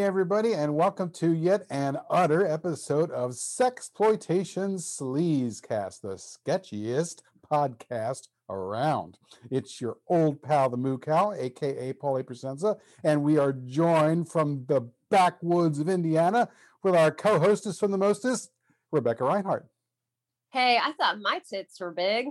everybody, and welcome to yet an utter episode of Sexploitation Sleazecast, the sketchiest podcast around. It's your old pal, the Moo Cow, aka Paulie Presenza, and we are joined from the backwoods of Indiana with our co-hostess from the mostest, Rebecca Reinhardt. Hey, I thought my tits were big.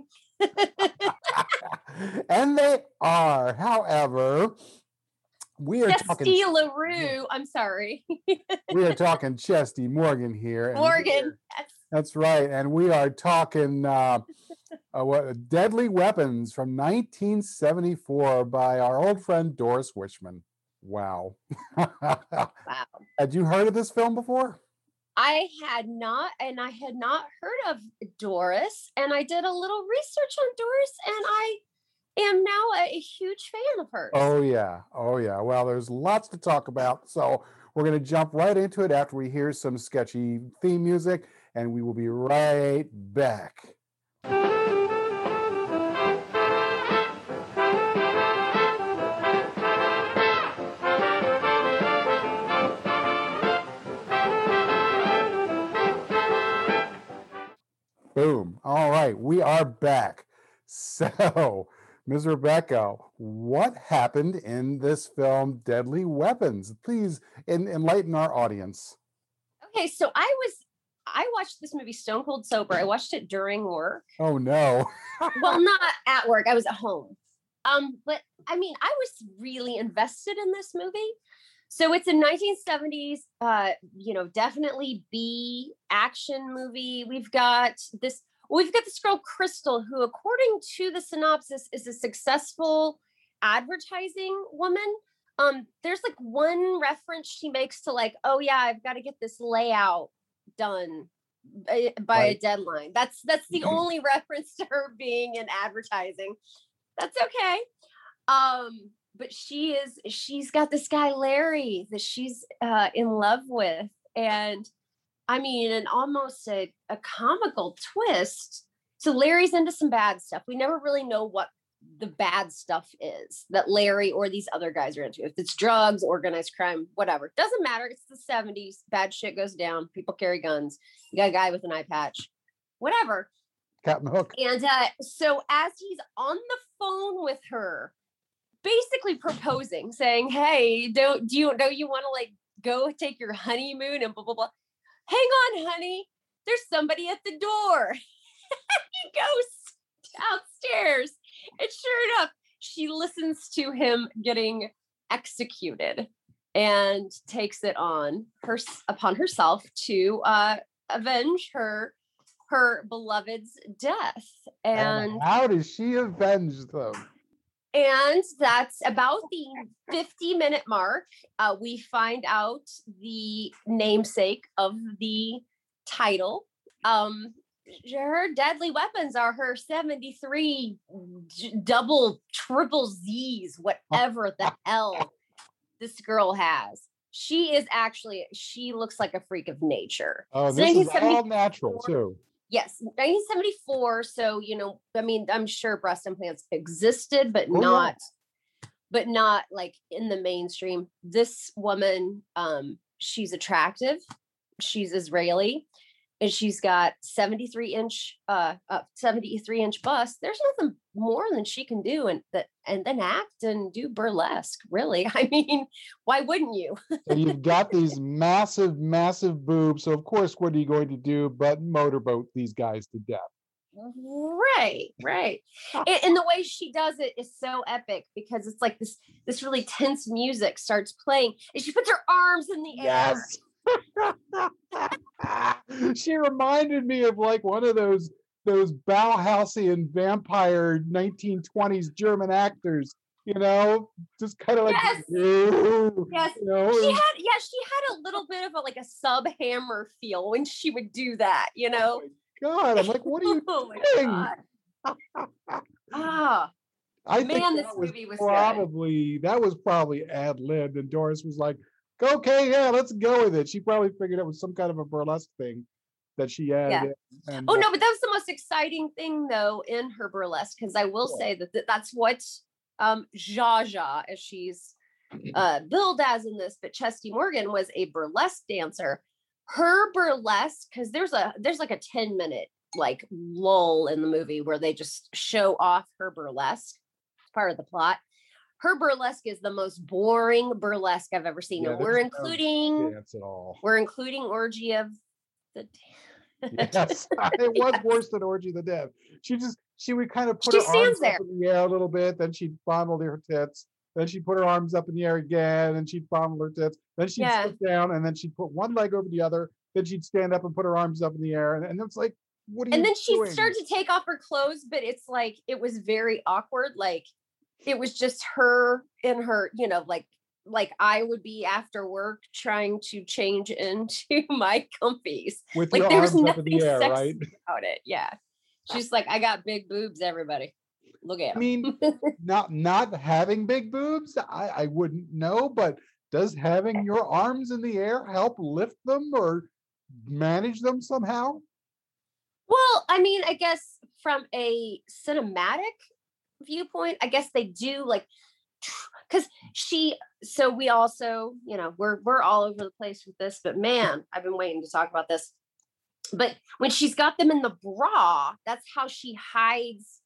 And they are. However, we are Chesty LaRue. I'm sorry. We are talking Chesty Morgan here. Morgan. That's right. And we are talking Deadly Weapons from 1974 by our old friend Doris Wishman. Wow. Wow. Had you heard of this film before? I had not, and I had not heard of Doris. And I did a little research on Doris, and I am now a huge fan of hers. Oh, yeah. Well, there's lots to talk about. So we're going to jump right into it after we hear some sketchy theme music, and we will be right back. Boom. All right, we are back. So, Ms. Rebecca, what happened in this film, Deadly Weapons? Please enlighten our audience. Okay, so I watched this movie stone cold sober. I watched it during work. Oh no. Well, not at work. I was at home. But I mean, I was really invested in this movie. So it's a 1970s, definitely B action movie. We've got this girl, Crystal, who, according to the synopsis, is a successful advertising woman. There's like one reference she makes to like, oh yeah, I've got to get this layout done by a deadline. That's the only reference to her being in advertising. That's okay. But she's got this guy, Larry, that she's in love with. And I mean, and almost a comical twist. So Larry's into some bad stuff. We never really know what the bad stuff is that Larry or these other guys are into. If it's drugs, organized crime, whatever. Doesn't matter. It's the 70s. Bad shit goes down. People carry guns. You got a guy with an eye patch. Whatever. Captain Hook. And so as he's on the phone with her, basically proposing, saying, hey, don't you want to like go take your honeymoon and blah, blah, blah. Hang on, honey. There's somebody at the door. He goes downstairs. And sure enough, she listens to him getting executed and takes it upon herself to avenge her beloved's death. And how does she avenge them? And that's about the 50-minute mark. We find out the namesake of the title. Her deadly weapons are her 73 double, triple Z's, whatever the hell this girl has. She looks like a freak of nature. Oh, this is all natural too. Yes, 1974. So, I mean, I'm sure breast implants existed, but not like in the mainstream. This woman, she's attractive. She's Israeli, and she's got 73-inch bust. There's nothing more than she can do, and then act and do burlesque. Really, I mean, why wouldn't you? So you've got these massive, massive boobs. So of course, what are you going to do but motorboat these guys to death? Right. And the way she does it is so epic because it's like this really tense music starts playing, and she puts her arms in the air. She reminded me of like one of those Bauhausian vampire 1920s German actors, just kind of like, yes. Yes. She had a little bit of a sub Hammer feel when she would do that, Oh my God, I'm like, what are you doing? I think this movie was that was probably ad-libbed, and Doris was like, okay, yeah, let's go with it. She probably figured it was some kind of a burlesque thing that she added. Yeah. No, but that was the most exciting thing though in her burlesque, because I will say that's what Zsa Zsa, as she's billed as in this, but Chesty Morgan was a burlesque dancer. Her burlesque, because there's like a 10-minute like lull in the movie where they just show off her burlesque. It's part of the plot. Her burlesque is the most boring burlesque I've ever seen. And we're including Orgy of the Yes, it was worse than Orgy of the Dead. She would kind of put her arms up in the air a little bit, then she'd fondle her tits, then she'd put her arms up in the air again, and she'd fondle her tits, then she'd sit down, and then she'd put one leg over the other, then she'd stand up and put her arms up in the air, and it's like, what are you doing? And then she started to take off her clothes, but it's like, it was very awkward. Like, it was just her in her, you know, like I would be after work trying to change into my comfies. With like, your there was arms up nothing in the air, sexy right? about it. Yeah. She's like, I got big boobs, everybody. Look at them. I mean, not having big boobs, I wouldn't know, but does having your arms in the air help lift them or manage them somehow? Well, I mean, I guess from a cinematic viewpoint, I guess they do, like, because so we also, you know, we're all over the place with this, but man, I've been waiting to talk about this. But when she's got them in the bra, that's how she hides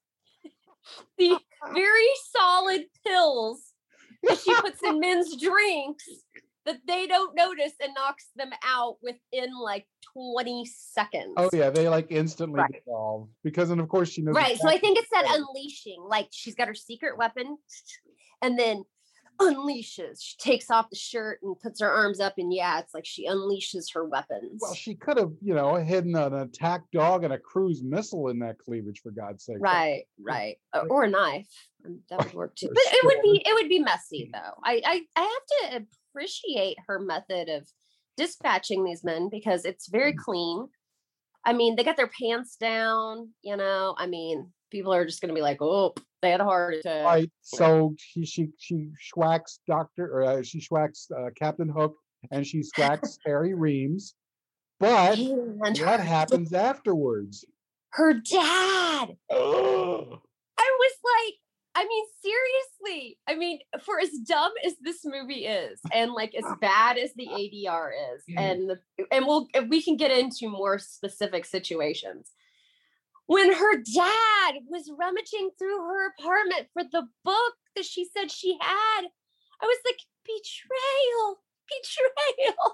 the very solid pills that she puts in men's drinks that they don't notice and knocks them out within like 20 seconds. Oh yeah, they like instantly dissolve because, and of course she knows. Right, so I think it's that unleashing, like she's got her secret weapon and then unleashes. She takes off the shirt and puts her arms up, and yeah, it's like she unleashes her weapons. Well, she could have, you know, hidden an attack dog and a cruise missile in that cleavage, for God's sake. Right. Or a knife. That would work too. But it would be messy though. I have to appreciate her method of dispatching these men because it's very clean. I mean, they got their pants down, you know. I mean, people are just going to be like, oh, they had a heart attack. Right. So she schwacks she schwacks Captain Hook, and she schwacks Harry Reams. But what happens afterwards? Her dad. I was like, I mean, seriously. I mean, for as dumb as this movie is, and like as bad as the ADR is, and we can get into more specific situations. When her dad was rummaging through her apartment for the book that she said she had, I was like, betrayal.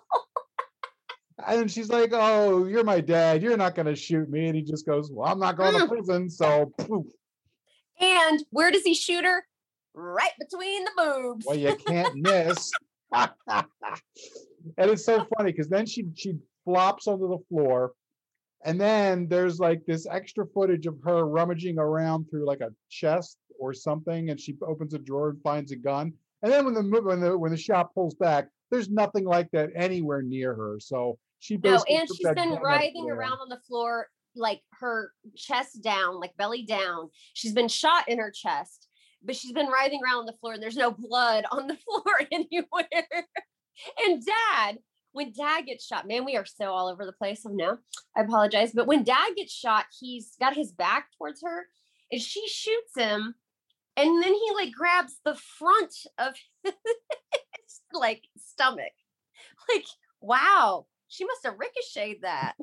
And she's like, oh, you're my dad. You're not going to shoot me. And he just goes, well, I'm not going to prison. So poof. And where does he shoot her? Right between the boobs. Well, you can't miss. And it's so funny because then she flops onto the floor. And then there's like this extra footage of her rummaging around through like a chest or something. And she opens a drawer and finds a gun. And then when the shot pulls back, there's nothing like that anywhere near her. So she basically and she's been writhing around on the floor, like her chest down, like belly down. She's been shot in her chest, but she's been writhing around on the floor and there's no blood on the floor anywhere. And when dad gets shot, man, we are so all over the place. No, I apologize. But when dad gets shot, he's got his back towards her and she shoots him. And then he like grabs the front of his like stomach. Like, wow. She must have ricocheted that.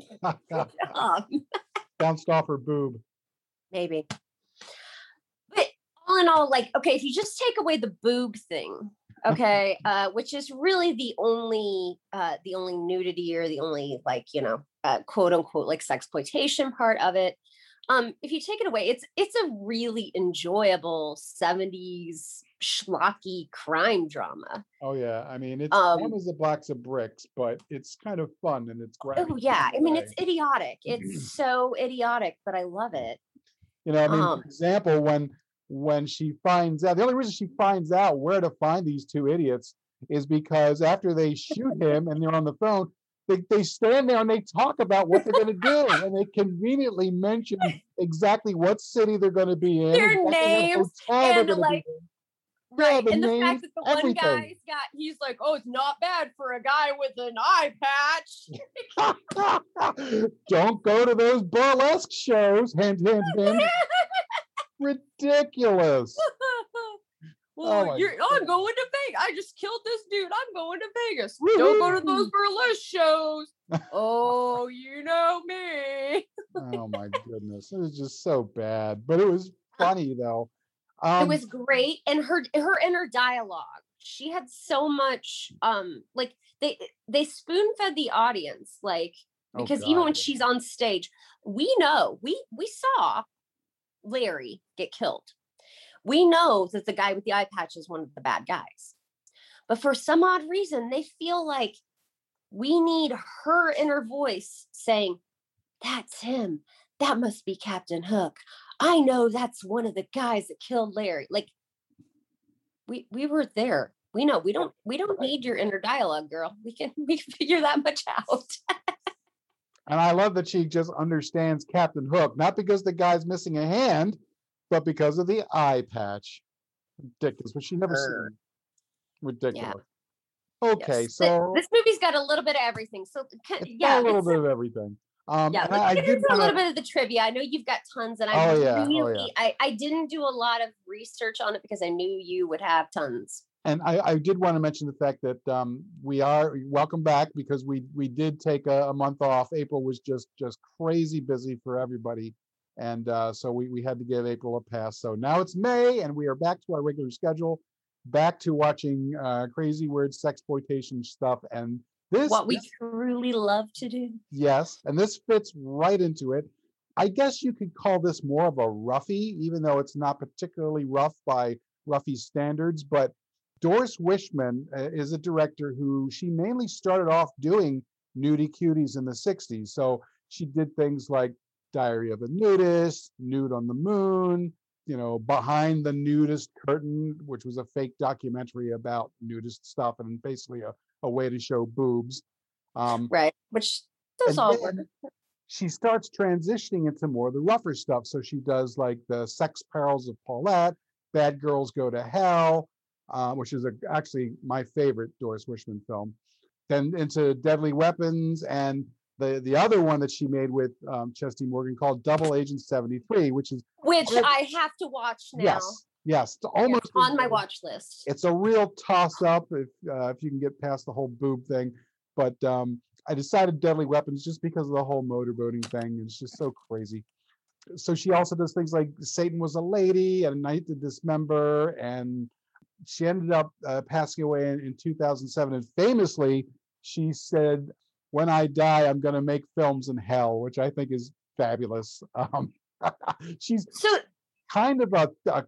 Bounced off her boob. Maybe. But all in all, like, okay, if you just take away the boob thing, okay, which is really the only nudity or the only like, you know, quote unquote like sexploitation part of it. If you take it away, it's a really enjoyable 70s schlocky crime drama. Oh yeah, I mean it's fun as a box of bricks, but it's kind of fun and it's great. Oh yeah, I mean it's idiotic. It's so idiotic, but I love it. You know, I mean, for example, when she finds out, the only reason she finds out where to find these two idiots is because after they shoot him and they're on the phone, they stand there and they talk about what they're going to do, and they conveniently mention exactly what city they're going to be in, their names, and like. Right, and the fact that the everything. One guy's he's like, oh, it's not bad for a guy with an eye patch. Don't go to those burlesque shows. Hint, hint, hint. Ridiculous. Oh Well, my I'm God. going to Vegas. I just killed this dude. I'm going to Vegas. Woohoo! Don't go to those burlesque shows. Oh, you know me. Oh my goodness. It was just so bad. But it was funny though. It Um, was great, and her inner dialogue. She had so much like they spoon-fed the audience, like, oh because even God. when she's on stage, we know we saw Larry get killed. We know that the guy with the eye patch is one of the bad guys. But for some odd reason, they feel like we need her inner voice saying, "That's him. That must be Captain Hook. I know that's one of the guys that killed Larry." Like, we were there. We know we don't need your inner dialogue, girl. We can figure that much out. And I love that she just understands Captain Hook, not because the guy's missing a hand, but because of the eye patch. Ridiculous. But she never seen Her. it. Yeah. Ridiculous. Okay, Yes. But so this movie's got a little bit of everything. So it's got yeah, a little bit of everything. yeah, And let's I get did into a want little to. bit of the trivia. I know you've got tons, and Oh yeah, oh yeah. I didn't do a lot of research on it because I knew you would have tons. And I did want to mention the fact that we are welcome back because we did take a month off. April was just crazy busy for everybody, and so we had to give April a pass. So now it's May, and we are back to our regular schedule, back to watching crazy weird sexploitation stuff. And What we truly love to do. yes, and this fits right into it. I guess you could call this more of a roughie, even though it's not particularly rough by roughie standards. But Doris Wishman is a director who she mainly started off doing nudie cuties in the 60s. So she did things like Diary of a Nudist, Nude on the Moon, Behind the Nudist Curtain, which was a fake documentary about nudist stuff and basically a way to show boobs. Right. Which does And all work. then she starts transitioning into more of the rougher stuff. So she does like the Sex Perils of Paulette, Bad Girls Go to Hell, which is actually my favorite Doris Wishman film. Then into Deadly Weapons and the other one that she made with Chesty Morgan called Double Agent 73, which I have to watch now. Yes, it's almost on my watch list. It's a real toss up if you can get past the whole boob thing, but I decided Deadly Weapons just because of the whole motorboating thing. It's just so crazy. So she also does things like Satan Was a Lady and Night to Dismember, and she ended up passing away in 2007. And famously, she said, "When I die, I'm going to make films in hell," which I think is fabulous. She's kind of a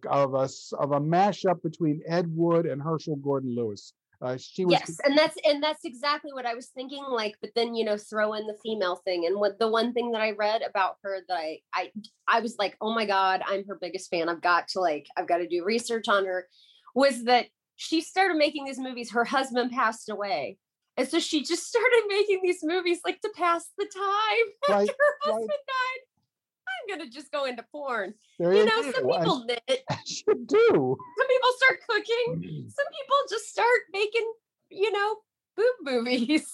mashup between Ed Wood and Herschel Gordon Lewis. She was yes, and that's exactly what I was thinking. Like, but then throw in the female thing. And what the one thing that I read about her that I was like, oh my God, I'm her biggest fan. I've got to do research on her. Was that she started making these movies? Her husband passed away, and so she just started making these movies like to pass the time after her husband died. I'm gonna just go into porn. Some people knit. You do. Some people start cooking. Some people just start making, boob movies.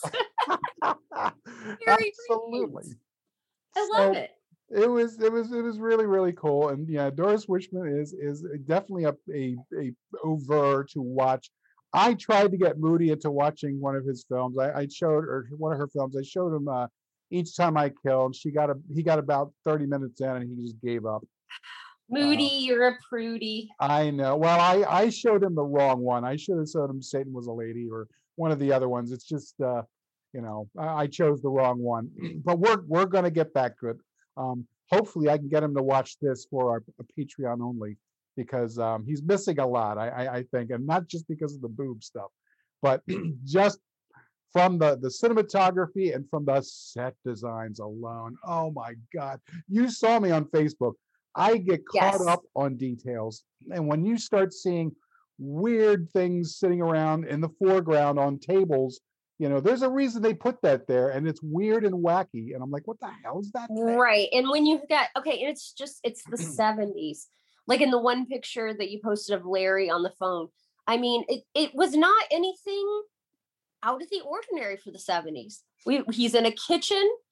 Absolutely. I love it. It was really, really cool. And yeah, Doris Wishman is definitely a over to watch. I tried to get Moody into watching one of his films. I showed or one of her films. I showed him Each Time I Killed. He got about 30 minutes in and he just gave up. Moody, you're a prudy. I know. Well, I showed him the wrong one. I should have showed him Satan Was a Lady or one of the other ones. It's just I chose the wrong one. But we're gonna get back to it. Hopefully I can get him to watch this for our Patreon only, because he's missing a lot, I think, and not just because of the boob stuff, but just from the cinematography and from the set designs alone. Oh my God. You saw me on Facebook. I get caught up on details. And when you start seeing weird things sitting around in the foreground on tables, there's a reason they put that there, and it's weird and wacky. And I'm like, what the hell is that thing? Right. And when you got, and it's the 70s. Like in the one picture that you posted of Larry on the phone. I mean, it was not anything out of the ordinary for the 70s. He's in a kitchen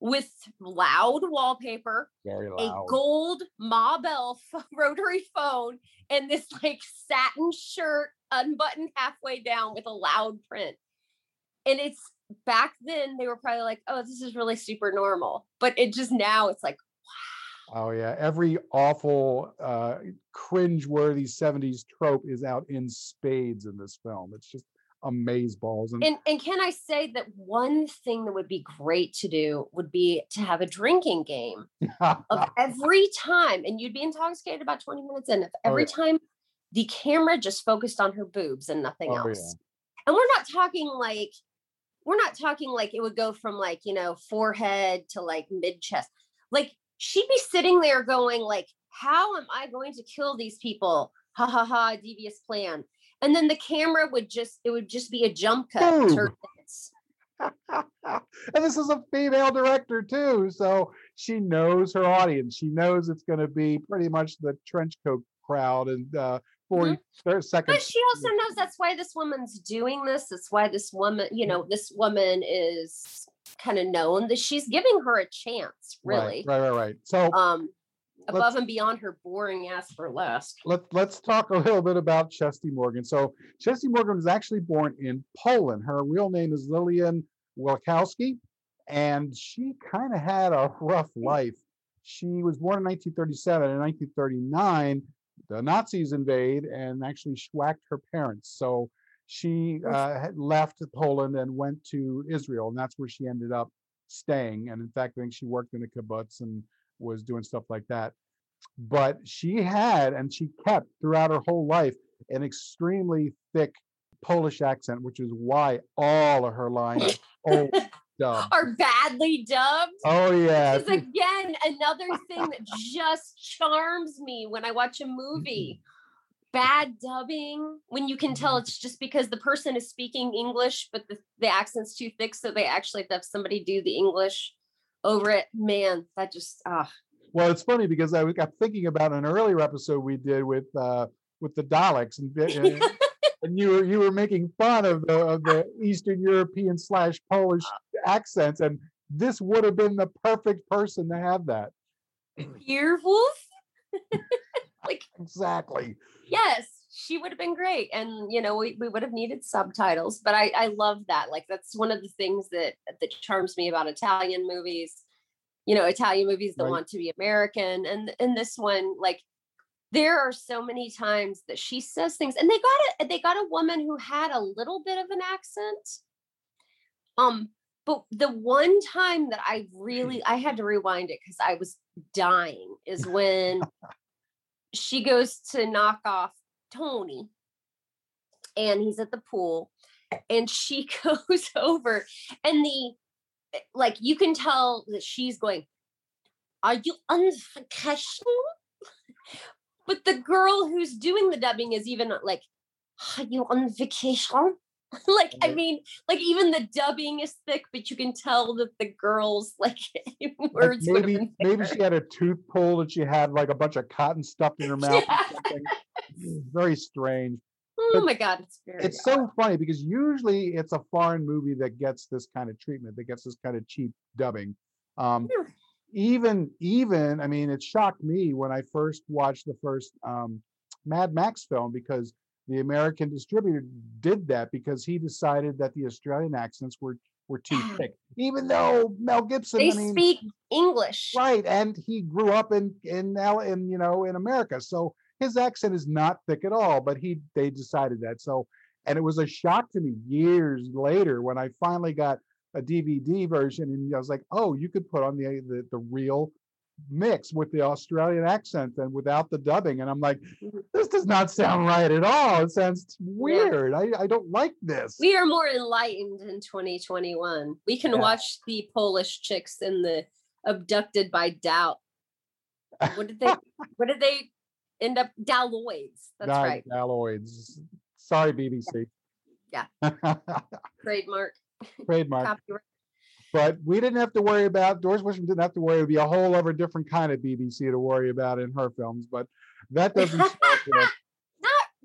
with loud wallpaper, Very a loud. gold Ma Bell rotary phone, and this like satin shirt unbuttoned halfway down with a loud print. And it's back then they were probably like, oh, this is really super normal. But it just now it's like, Oh yeah, every awful, cringe-worthy 70s trope is out in spades in this film. It's just amazeballs. and can I say that one thing that would be great to do would be to have a drinking game of every time, and you'd be intoxicated about 20 minutes in, if every time the camera just focused on her boobs and nothing else. Yeah. And we're not talking like it would go from like, you know, forehead to like mid chest. Like she'd be sitting there going like, how am I going to kill these people? Ha ha ha, devious plan. And then the camera would just be a jump cut. And this is a female director too, so she knows her audience. She knows it's going to be pretty much the trench coat crowd and 40 seconds. But she also knows that's why this woman's doing this. That's why this woman, you know, this woman is kind of known, that she's giving her a chance, really. Right. So above and beyond her boring ass burlesque. Let's talk a little bit about Chesty Morgan. So Chesty Morgan was actually born in Poland. Her real name is Lilian Wielkowski, and she kind of had a rough life. She was born in 1937. In 1939, the Nazis invade and actually schwacked her parents. So she had left Poland and went to Israel, and that's where she ended up staying. And in fact, I think she worked in a kibbutz and was doing stuff like that. But she had, and she kept throughout her whole life, an extremely thick Polish accent, which is why all of her lines are badly dubbed. Oh yeah. Which is again another thing that just charms me when I watch a movie. Bad dubbing, when you can tell it's just because the person is speaking English, but the accent's too thick, so they actually have somebody do the English over it. Man, that just Well, it's funny because I got thinking about an earlier episode we did with the Daleks, and you were making fun of the Eastern European / Polish accents, and this would have been the perfect person to have that. Earwolf? Like exactly. Yes, she would have been great, and you know we would have needed subtitles. But I love that. Like that's one of the things that charms me about Italian movies. You know, Italian movies that want to be American, and in this one, like there are so many times that she says things, and they got a woman who had a little bit of an accent. But the one time that I had to rewind it because I was dying is when she goes to knock off Tony, and he's at the pool, and she goes over, and like you can tell that she's going, "Are you on vacation?" But the girl who's doing the dubbing is even like, "Are you on vacation?" Like, I mean, like even the dubbing is thick, but you can tell that the girl's like words. Like maybe she had a tooth pulled and she had like a bunch of cotton stuffed in her mouth. Or something. Very strange. Oh my God, it's so funny because usually it's a foreign movie that gets this kind of treatment, that gets this kind of cheap dubbing. Even I mean, it shocked me when I first watched the first Mad Max film, because the American distributor did that because he decided that the Australian accents were too thick, even though Mel Gibson speak English, right, and he grew up in America, so his accent is not thick at all. But they decided that. So, and it was a shock to me years later when I finally got a DVD version, and I was like, oh, you could put on the real mix with the Australian accent and without the dubbing, and I'm like, this does not sound right at all. It sounds weird. I don't like this. We are more enlightened in 2021. We can watch the Polish chicks in the Abducted by Doubt. What did they end up? Dalloids. That's right. Dalloids. Sorry, BBC. Yeah. Trademark. Copyright. But we didn't have to worry about, Doris Wishman didn't have to worry. It would be a whole other different kind of BBC to worry about in her films, but that doesn't stop with.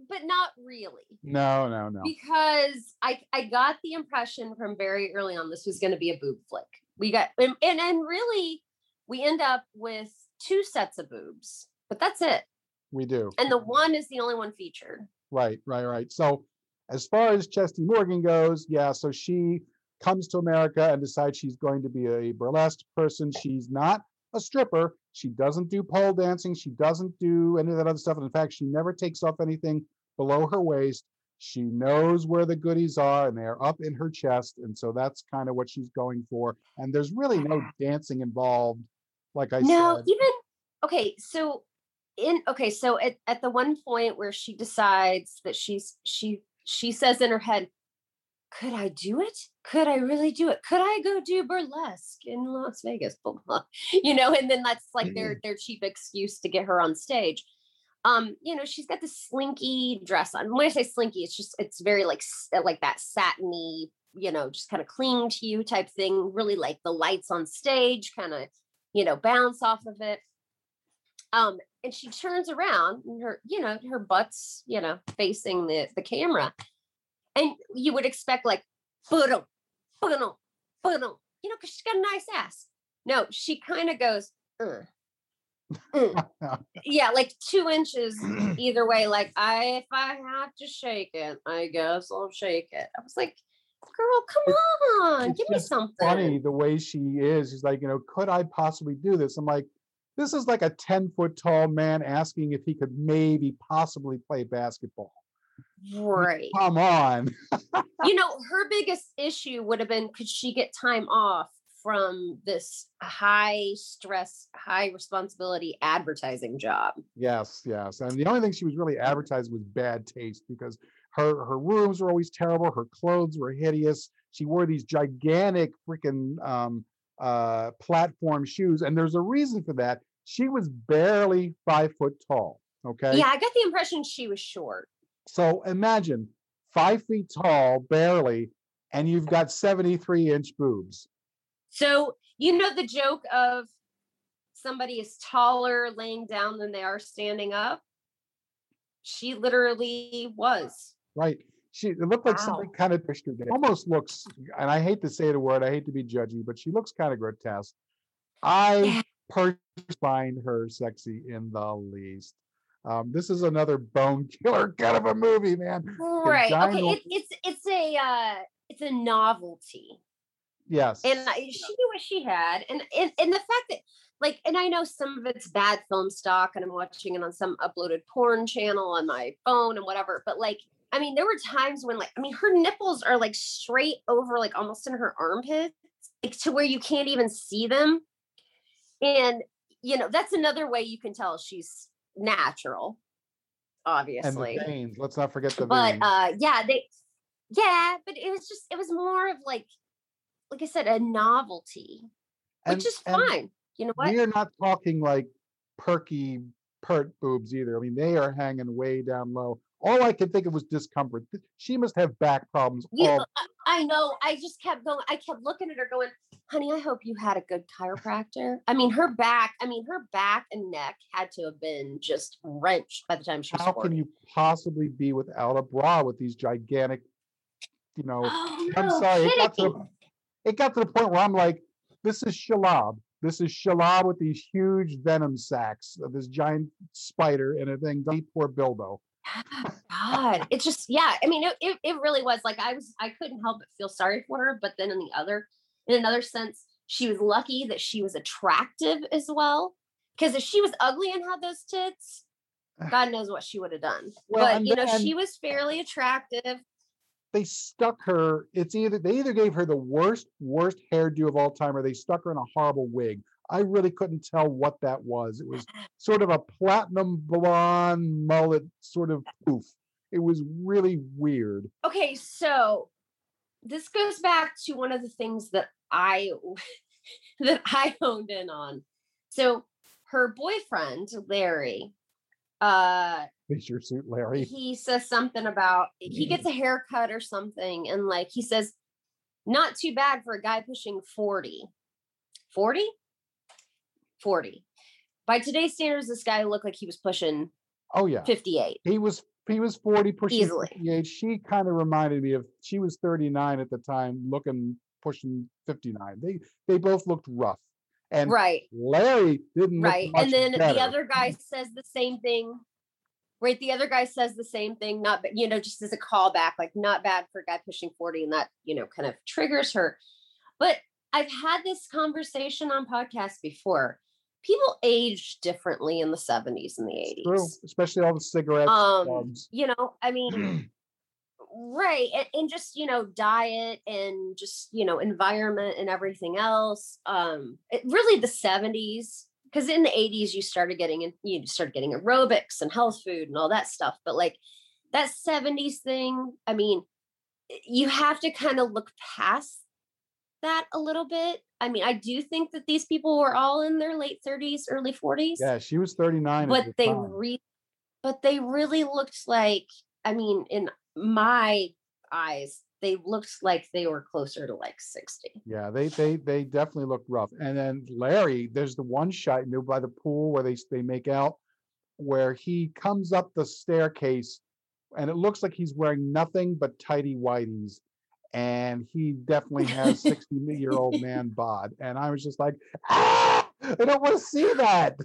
but not really. No. Because I got the impression from very early on this was going to be a boob flick. We got and really we end up with 2 sets of boobs, but that's it. We do. And the one is the only one featured. Right. So as far as Chesty Morgan goes, yeah, so she comes to America and decides she's going to be a burlesque person. She's not a stripper. She doesn't do pole dancing. She doesn't do any of that other stuff. And in fact, she never takes off anything below her waist. She knows where the goodies are and they're up in her chest. And so that's kind of what she's going for. And there's really no dancing involved, like I said. Even okay, so at the one point where she decides that she says in her head, could I do it? Could I really do it? Could I go do burlesque in Las Vegas? Blah, blah. And then that's like their cheap excuse to get her on stage. She's got this slinky dress on. When I say slinky, it's very like that satiny, just kind of cling to you type thing. Really like the lights on stage kind of, bounce off of it. And she turns around and her butt's, facing the camera. And you would expect like, because she's got a nice ass. No, she kind of goes, yeah, like 2 inches either way. Like if I have to shake it, I guess I'll shake it. I was like, girl, come on, give me something. Funny the way she is. She's like, could I possibly do this? I'm like, this is like a 10-foot tall man asking if he could maybe possibly play basketball. Right. Come on. Her biggest issue would have been, could she get time off from this high stress, high responsibility advertising job? Yes. And the only thing she was really advertising was bad taste, because her rooms were always terrible. Her clothes were hideous. She wore these gigantic freaking platform shoes. And there's a reason for that. She was barely 5 foot tall. Okay. Yeah, I got the impression she was short. So imagine 5 feet tall, barely, and you've got 73-inch boobs. So, the joke of somebody is taller laying down than they are standing up? She literally was. Right. It looked like something kind of almost looks, and I hate to say the word, I hate to be judgy, but she looks kind of grotesque. I personally find her sexy in the least. This is another bone killer kind of a movie, man. Right. Okay. It's a novelty. Yes. And she knew what she had, and the fact that and I know some of it's bad film stock, and I'm watching it on some uploaded porn channel on my phone and whatever. But there were times when her nipples are like straight over, like almost in her armpits, to where you can't even see them. And that's another way you can tell she's natural, obviously. And the veins. Let's not forget the veins. But but it was more of like I said, a novelty, which is fine. You know what? We are not talking like perky pert boobs either. I mean, they are hanging way down low. All I could think of was discomfort. She must have back problems. Yeah, I know. I just kept going. I kept looking at her going, honey, I hope you had a good chiropractor. Her back and neck had to have been just wrenched by the time she was 40. How can you possibly be without a bra with these gigantic, Oh, no, I'm sorry. It got to the point where I'm like, this is Shalab. This is Shalab with these huge venom sacs of this giant spider and a thing. Poor Bilbo. God, it's just, it really was like, I couldn't help but feel sorry for her. But then in another sense, she was lucky that she was attractive as well. Because if she was ugly and had those tits, God knows what she would have done. Well, but she was fairly attractive. They stuck her. They either gave her the worst hairdo of all time, or they stuck her in a horrible wig. I really couldn't tell what that was. It was sort of a platinum blonde mullet sort of poof. It was really weird. Okay, so this goes back to one of the things that I honed in on. So her boyfriend, Larry, Fisher Suit Larry, he says something about he gets a haircut or something, and he says, not too bad for a guy pushing 40. 40. By today's standards, this guy looked like he was pushing 58. He was He was 40, pushing Easily. 58. She kind of reminded me of, she was 39 at the time, looking pushing 59. They both looked rough. And Right. Larry didn't look Right. much And then better. the other guy says the same thing. Right. The other guy says the same thing, not, just as a callback, like not bad for a guy pushing 40, and that, kind of triggers her. But I've had this conversation on podcasts before. People age differently in the 70s and the 80s. True, especially all the cigarettes. I mean, right. And just, diet and just, environment and everything else. Really the 70s, because in the 80s you started getting aerobics and health food and all that stuff. But like that 70s thing, I mean, you have to kind of look past that a little bit. I mean, I do think that these people were all in their late 30s, early 40s. Yeah, she was 39. But they really looked like, I mean, in my eyes, they looked like they were closer to like 60. Yeah, they definitely looked rough. And then Larry, there's the one shot by the pool where they make out, where he comes up the staircase, and it looks like he's wearing nothing but tighty whities. And he definitely has 60-year-old man bod. And I was just like, I don't want to see that.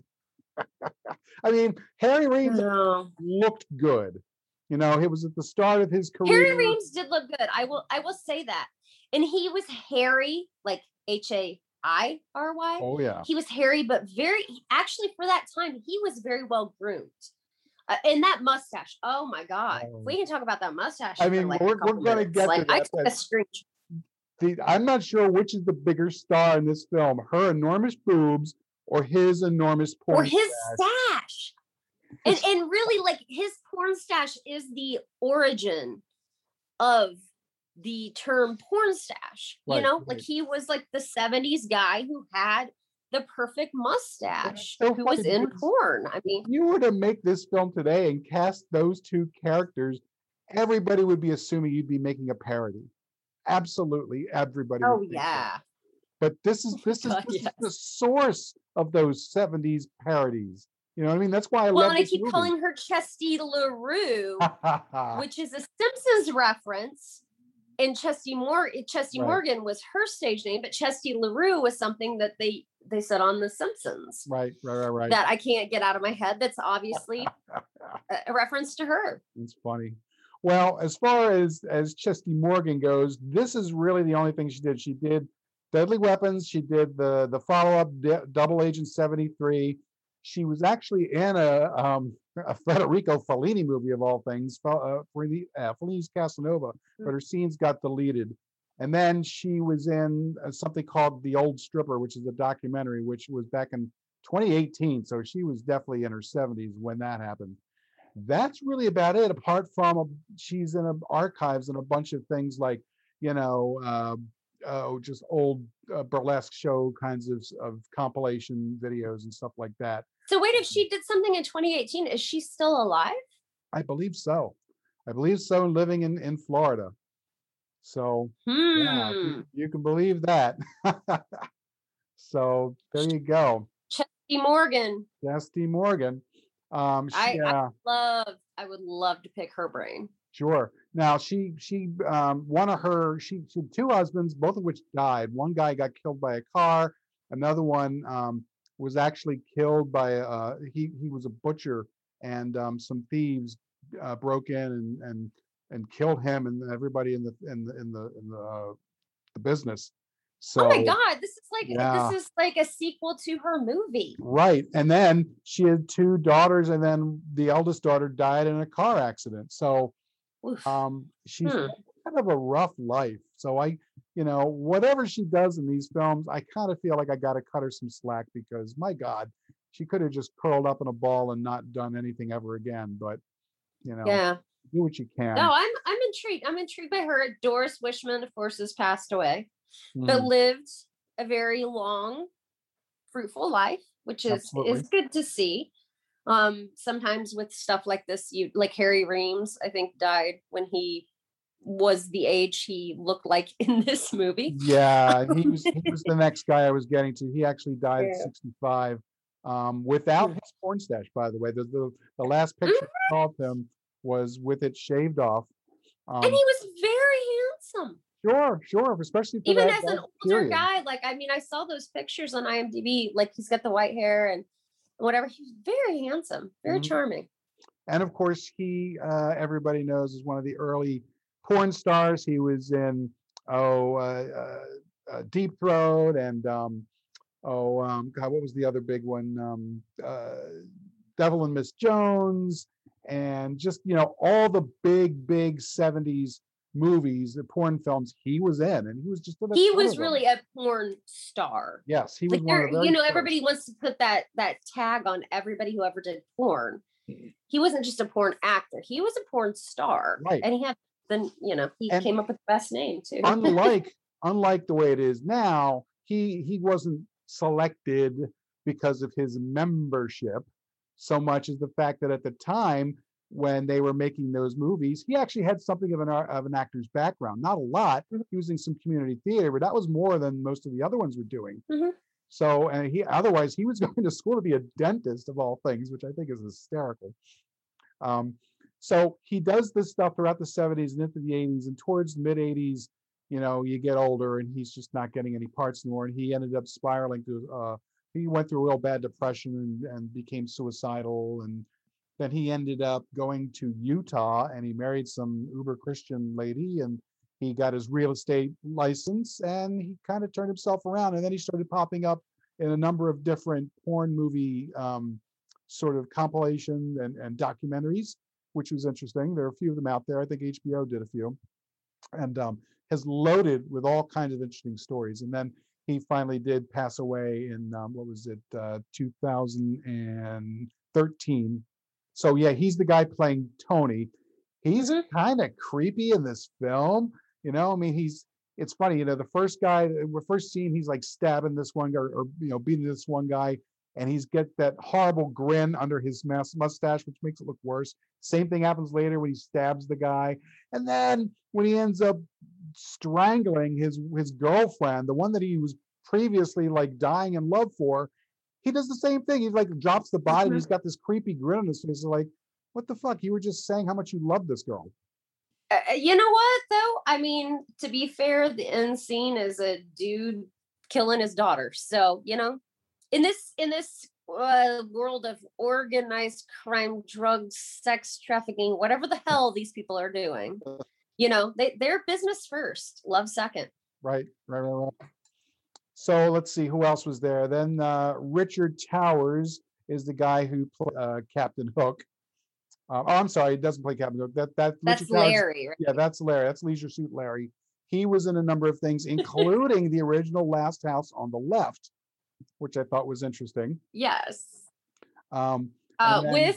I mean, Harry Reams looked good. It was at the start of his career. Harry Reams did look good. I will say that. And he was hairy, like Hairy. Oh yeah. He was hairy, but actually for that time, he was very well groomed. And that mustache, oh my God. We can talk about that mustache. I mean, we're going to get to that. I took a screenshot. I'm not sure which is the bigger star in this film, her enormous boobs or his enormous porn or his stash. And really, like, his porn stash is the origin of the term porn stash. Right, like he was like the 70s guy who had the perfect mustache, who was in porn. I mean, if you were to make this film today and cast those two characters, everybody would be assuming you'd be making a parody. Absolutely, everybody. Oh yeah. But this is the source of those 70s parodies. You know what I mean? That's why I love this movie. Well, and I keep calling her Chesty LaRue, which is a Simpsons reference. And Chesty Morgan was her stage name, but Chesty LaRue was something that they said on The Simpsons. Right. That I can't get out of my head. That's obviously a reference to her. It's funny. Well, as far as Chesty Morgan goes, this is really the only thing she did. She did Deadly Weapons. She did the follow-up Double Agent 73. She was actually in a Federico Fellini movie of all things, Fellini's Casanova, but her scenes got deleted. And then she was in something called The Old Stripper, which is a documentary, which was back in 2018. So she was definitely in her 70s when that happened. That's really about it. Apart from she's in archives and a bunch of things like, just old burlesque show kinds of compilation videos and stuff like that. So wait, if she did something in 2018, is she still alive? I believe so. Living in Florida. So yeah, you can believe that. So there you go. Chesty Morgan. I would love to pick her brain. Sure. Now she had two husbands, both of which died. One guy got killed by a car. Another one was actually killed by he was a butcher, and some thieves broke in and killed him and everybody in the business. So, oh my God, this is like a sequel to her movie. Right. And then she had two daughters, and then the eldest daughter died in a car accident. So she's kind of a rough life. So whatever she does in these films, I kind of feel like I got to cut her some slack, because my God, she could have just curled up in a ball and not done anything ever again. But do what you can. No, I'm intrigued. I'm intrigued by her. Doris Wishman, of course, has passed away, but lived a very long, fruitful life, which is good to see. Sometimes with stuff like this, like Harry Reams, I think, died when he was the age he looked like in this movie. Yeah, he was the next guy I was getting to. He actually died at 65, without his porn stash, by the way. The last picture of him was with it shaved off. And he was very handsome. Sure, especially for Even that, as an that older period. guy, like, I mean, I saw those pictures on IMDb, like he's got the white hair and whatever. He was very handsome, very Mhm. charming. And of course, he everybody knows is one of the early porn stars. He was in Deep Throat and God, what was the other big one? Devil and Miss Jones, and just all the big 70s movies, the porn films he was in, and he was just in a He ton was of them. really a porn star. Yes, he was Like, one of the very everybody first. wants to put that tag on everybody who ever did porn. He wasn't just a porn actor; he was a porn star, Right. and he had he And came up with the best name too. unlike the way it is now, he wasn't selected because of his membership so much as the fact that at the time when they were making those movies, he actually had something of an actor's background. Not a lot. Mhm. He was in some community theater, but that was more than most of the other ones were doing. Mhm. So, and otherwise he was going to school to be a dentist of all things, which I think is hysterical. Um, so he does this stuff throughout the 70s and into the 80s, and towards the mid 80s, you get older and he's just not getting any parts anymore. And he ended up spiraling to, he went through a real bad depression and became suicidal. And then he ended up going to Utah and he married some uber Christian lady, and he got his real estate license and he kind of turned himself around. And then he started popping up in a number of different porn movie sort of compilation and documentaries, which was interesting. There are a few of them out there. I think HBO did a few, and has loaded with all kinds of interesting stories. And then he finally did pass away in what was it, 2013. So yeah, he's the guy playing Tony. He's Mhm. kind of creepy in this film. I mean, it's funny, the first guy, we're first seeing, he's like stabbing this one guy or beating this one guy, and he's got that horrible grin under his mustache, which makes it look worse. Same thing happens later when he stabs the guy. And then when he ends up strangling his girlfriend, the one that he was previously like dying in love for, he does the same thing. He like drops the body and Mhm. he's got this creepy grin on his face. Like, what the fuck? You were just saying how much you love this girl. You know what though? I mean, to be fair, the end scene is a dude killing his daughter. So in this world of organized crime, drugs, sex trafficking, whatever the hell these people are doing, they're business first, love second. Right. So let's see who else was there. Then Richard Towers is the guy who played Captain Hook. I'm sorry, he doesn't play Captain Hook. That That's Richard Towers. Larry, right? Yeah, that's Larry. That's Leisure Suit Larry. He was in a number of things, including the original Last House on the Left, which I thought was interesting. Yes. And then,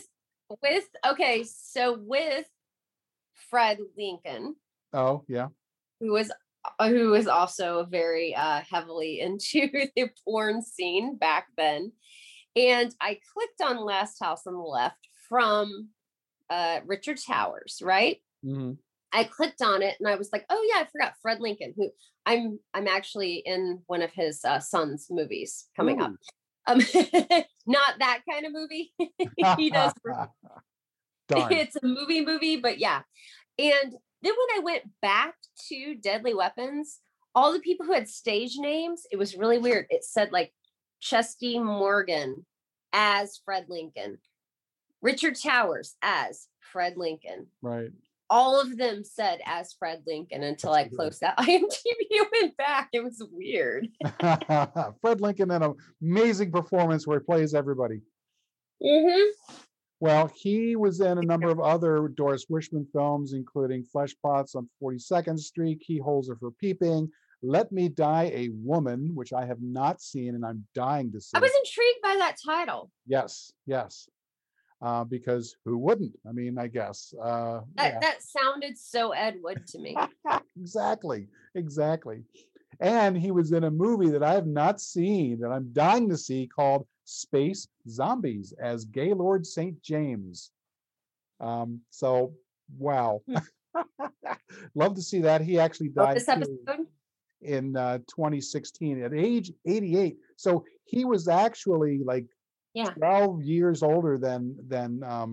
with Fred Lincoln, oh yeah, who was also very heavily into the porn scene back then. And I clicked on Last House on the Left from Richard Towers, right? mm-hmm. I clicked on it and I was like, oh yeah, I forgot Fred Lincoln, who I'm actually in one of his son's movies coming up. Not that kind of movie. He does. It's a movie, but yeah. And then when I went back to Deadly Weapons, all the people who had stage names, it was really weird. It said like Chesty Morgan as Fred Lincoln, Richard Towers as Fred Lincoln. Right. All of them said as Fred Lincoln until I closed out IMDb and went back. It was weird. Fred Lincoln in an amazing performance where he plays everybody. Mm-hmm. Well, he was in a number of other Doris Wishman films, including Fleshpots on 42nd Street, Keyholes Are for Peeping, Let Me Die a Woman, which I have not seen and I'm dying to see. I was intrigued by that title. Yes. Because who wouldn't? I mean, I guess. That sounded so Ed Wood to me. Exactly. And he was in a movie that I have not seen that I'm dying to see called Space Zombies as Gaylord St. James. So, wow. Love to see that. He actually died this episode? In 2016 at age 88. So he was actually like 12 years older than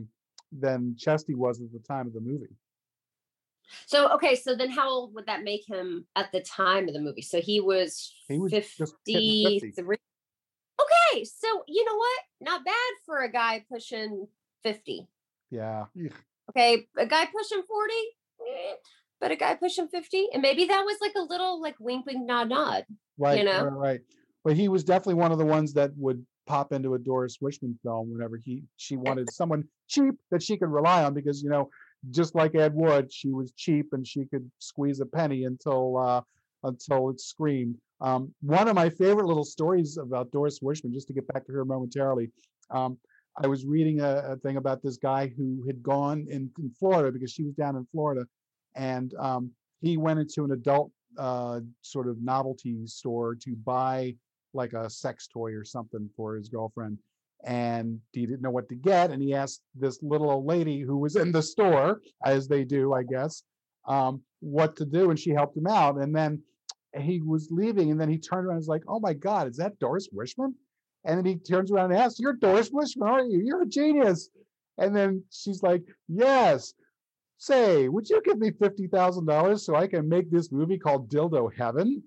than Chesty was at the time of the movie. So okay, so then how old would that make him at the time of the movie? So he was Just hitting 50. 53. Okay, so you know what? Not bad for a guy pushing 50. Yeah. Okay, a guy pushing 40, but a guy pushing 50, and maybe that was like a little like wink, wink, nod, nod. Right, know? right. But he was definitely one of the ones that would pop into a Doris Wishman film whenever she wanted someone cheap that she could rely on, because just like Ed Wood, she was cheap and she could squeeze a penny until it screamed. One of my favorite little stories about Doris Wishman, just to get back to her momentarily, I was reading a thing about this guy who had gone in Florida, because she was down in Florida, and he went into an adult sort of novelty store to buy like a sex toy or something for his girlfriend, and he didn't know what to get, and he asked this little old lady who was in the store, as they do, I guess, what to do, and she helped him out. And then he was leaving, and then he turned around and was like, "Oh my God, is that Doris Wishman?" And then he turns around and asks, "You're Doris Wishman, aren't you? You're a genius." And then she's like, "Yes. Say, would you give me $50,000 so I can make this movie called Dildo Heaven?"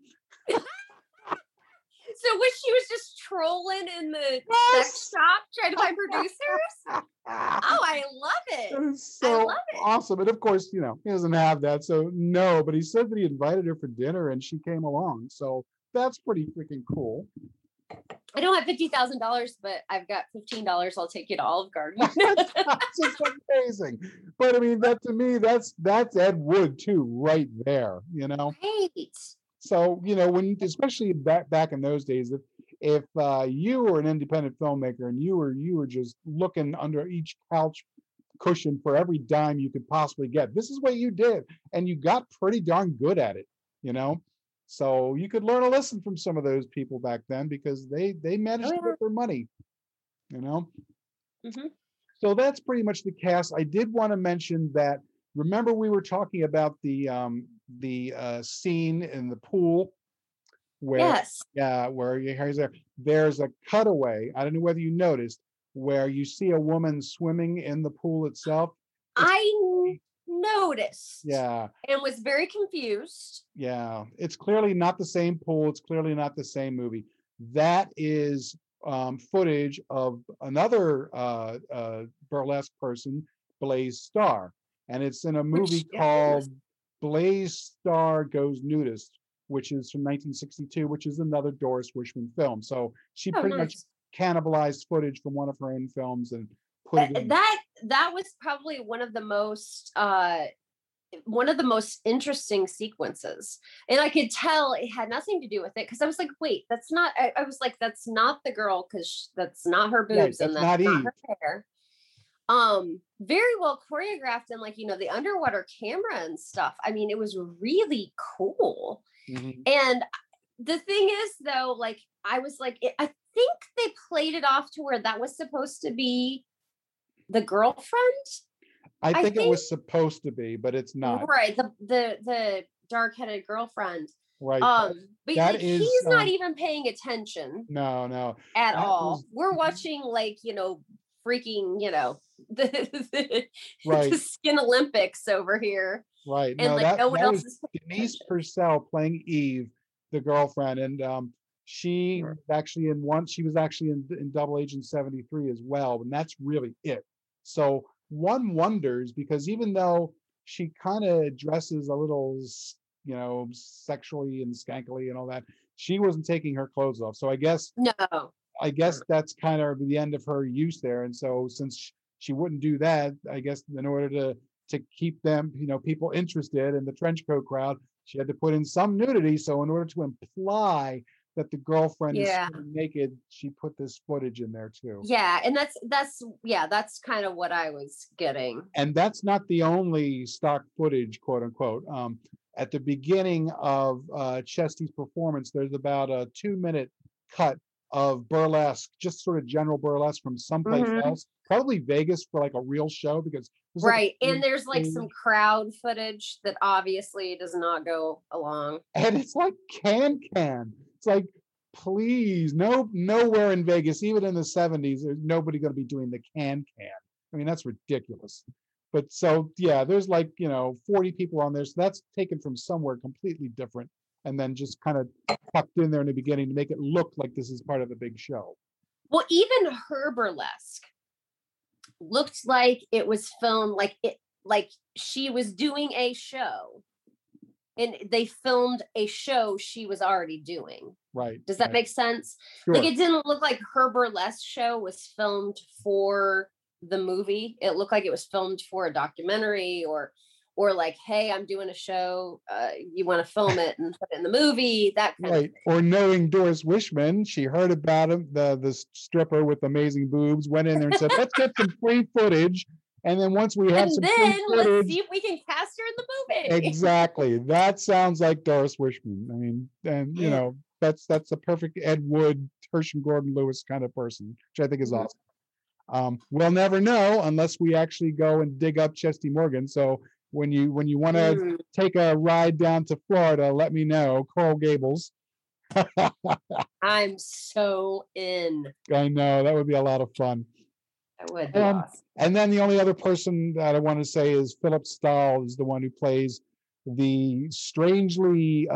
So she was just trolling in the sex shop trying to find producers? Oh, I love it. That is so awesome. And of course, he doesn't have that, so no, but he said that he invited her for dinner and she came along. So that's pretty freaking cool. I don't have $50,000, but I've got $15. I'll take you to Olive Garden. That's just amazing. But I mean, that to me, that's Ed Wood too, right there. Right. So when, especially back in those days, if you were an independent filmmaker and you were just looking under each couch cushion for every dime you could possibly get, this is what you did, and you got pretty darn good at it. So you could learn a lesson from some of those people back then, because they managed to get their money. Mm-hmm. So that's pretty much the cast. I did want to mention that. Remember, we were talking about the scene in the pool where there's a cutaway. I don't know whether you noticed, where you see a woman swimming in the pool itself. I noticed. Yeah. And was very confused. Yeah. It's clearly not the same pool. It's clearly not the same movie. That is footage of another burlesque person, Blaze Starr. And it's in a movie called Blaze Starr Goes Nudist, which is from 1962, which is another Doris Wishman film. So she pretty much cannibalized footage from one of her own films and put it in. That was probably one of the most interesting sequences, and I could tell it had nothing to do with it, because I was like, wait, that's not. I was like, that's not the girl, because that's not her boobs, and that's not her hair. Very well choreographed, and the underwater camera and stuff. I mean, it was really cool. Mm-hmm. And the thing is, though, I was like, I think they played it off to where that was supposed to be the girlfriend. I think it was supposed to be, but it's not. Right, the dark-headed girlfriend. Right. But he's not even paying attention. No. At all. We're watching freaking, the Skin Olympics over here. Right. And no one else is Denise Purcell playing Eve, the girlfriend, and she was actually in Double Agent 73 as well, and that's really it. So one wonders, because even though she kind of dresses a little, sexually and skankily and all that, she wasn't taking her clothes off. So I guess that's kind of the end of her use there. And so since she wouldn't do that, I guess in order to keep them, people interested in the trench coat crowd, she had to put in some nudity. So in order to imply that the girlfriend is naked, she put this footage in there too. Yeah, and that's kind of what I was getting. And that's not the only stock footage, quote unquote. At the beginning of Chesty's performance, there's about a 2-minute cut of burlesque, just sort of general burlesque from someplace else, probably Vegas, for a real show, because and there's some crowd footage that obviously does not go along. And it's like can. It's like, please, nowhere in Vegas, even in the 70s, there's nobody going to be doing the can. I mean, that's ridiculous. But so, yeah, there's like, 40 people on there. So that's taken from somewhere completely different and then just kind of tucked in there in the beginning to make it look like this is part of the big show. Well, even her burlesque looked like it was filmed like she was doing a show and they filmed a show she was already doing. Right. Does that make sense? Sure. Like, it didn't look like her burlesque show was filmed for the movie. It looked like it was filmed for a documentary or like, hey, I'm doing a show. You want to film it and put it in the movie? That kind of thing. Or knowing Doris Wishman, she heard about him, the stripper with amazing boobs, went in there and said, "Let's get some free footage." And then once we have some free footage, let's see if we can cast her in the movie. Exactly. That sounds like Doris Wishman. I mean, and that's a perfect Ed Wood, Herschel Gordon Lewis kind of person, which I think is awesome. We'll never know unless we actually go and dig up Chesty Morgan. So when you want to take a ride down to Florida, let me know. Coral Gables. I'm so in. I know, that would be a lot of fun. That would be awesome. And then the only other person that I want to say is Philip Stahl is the one who plays the strangely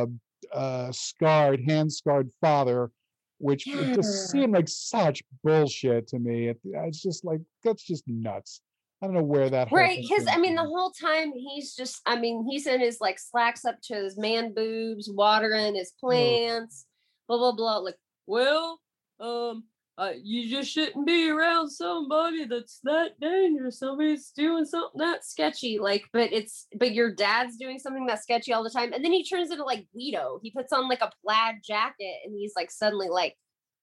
hand-scarred father, which it just seemed like such bullshit to me. It's just like, that's just nuts. I don't know where that whole right, thing because came I mean, from. the whole time he's in his like slacks up to his man boobs, watering his plants, blah blah blah. Like, well, you just shouldn't be around somebody that's that dangerous. Somebody's doing something that sketchy. Like, but your dad's doing something that's sketchy all the time, and then he turns into like Guido. He puts on like a plaid jacket, and he's like suddenly like,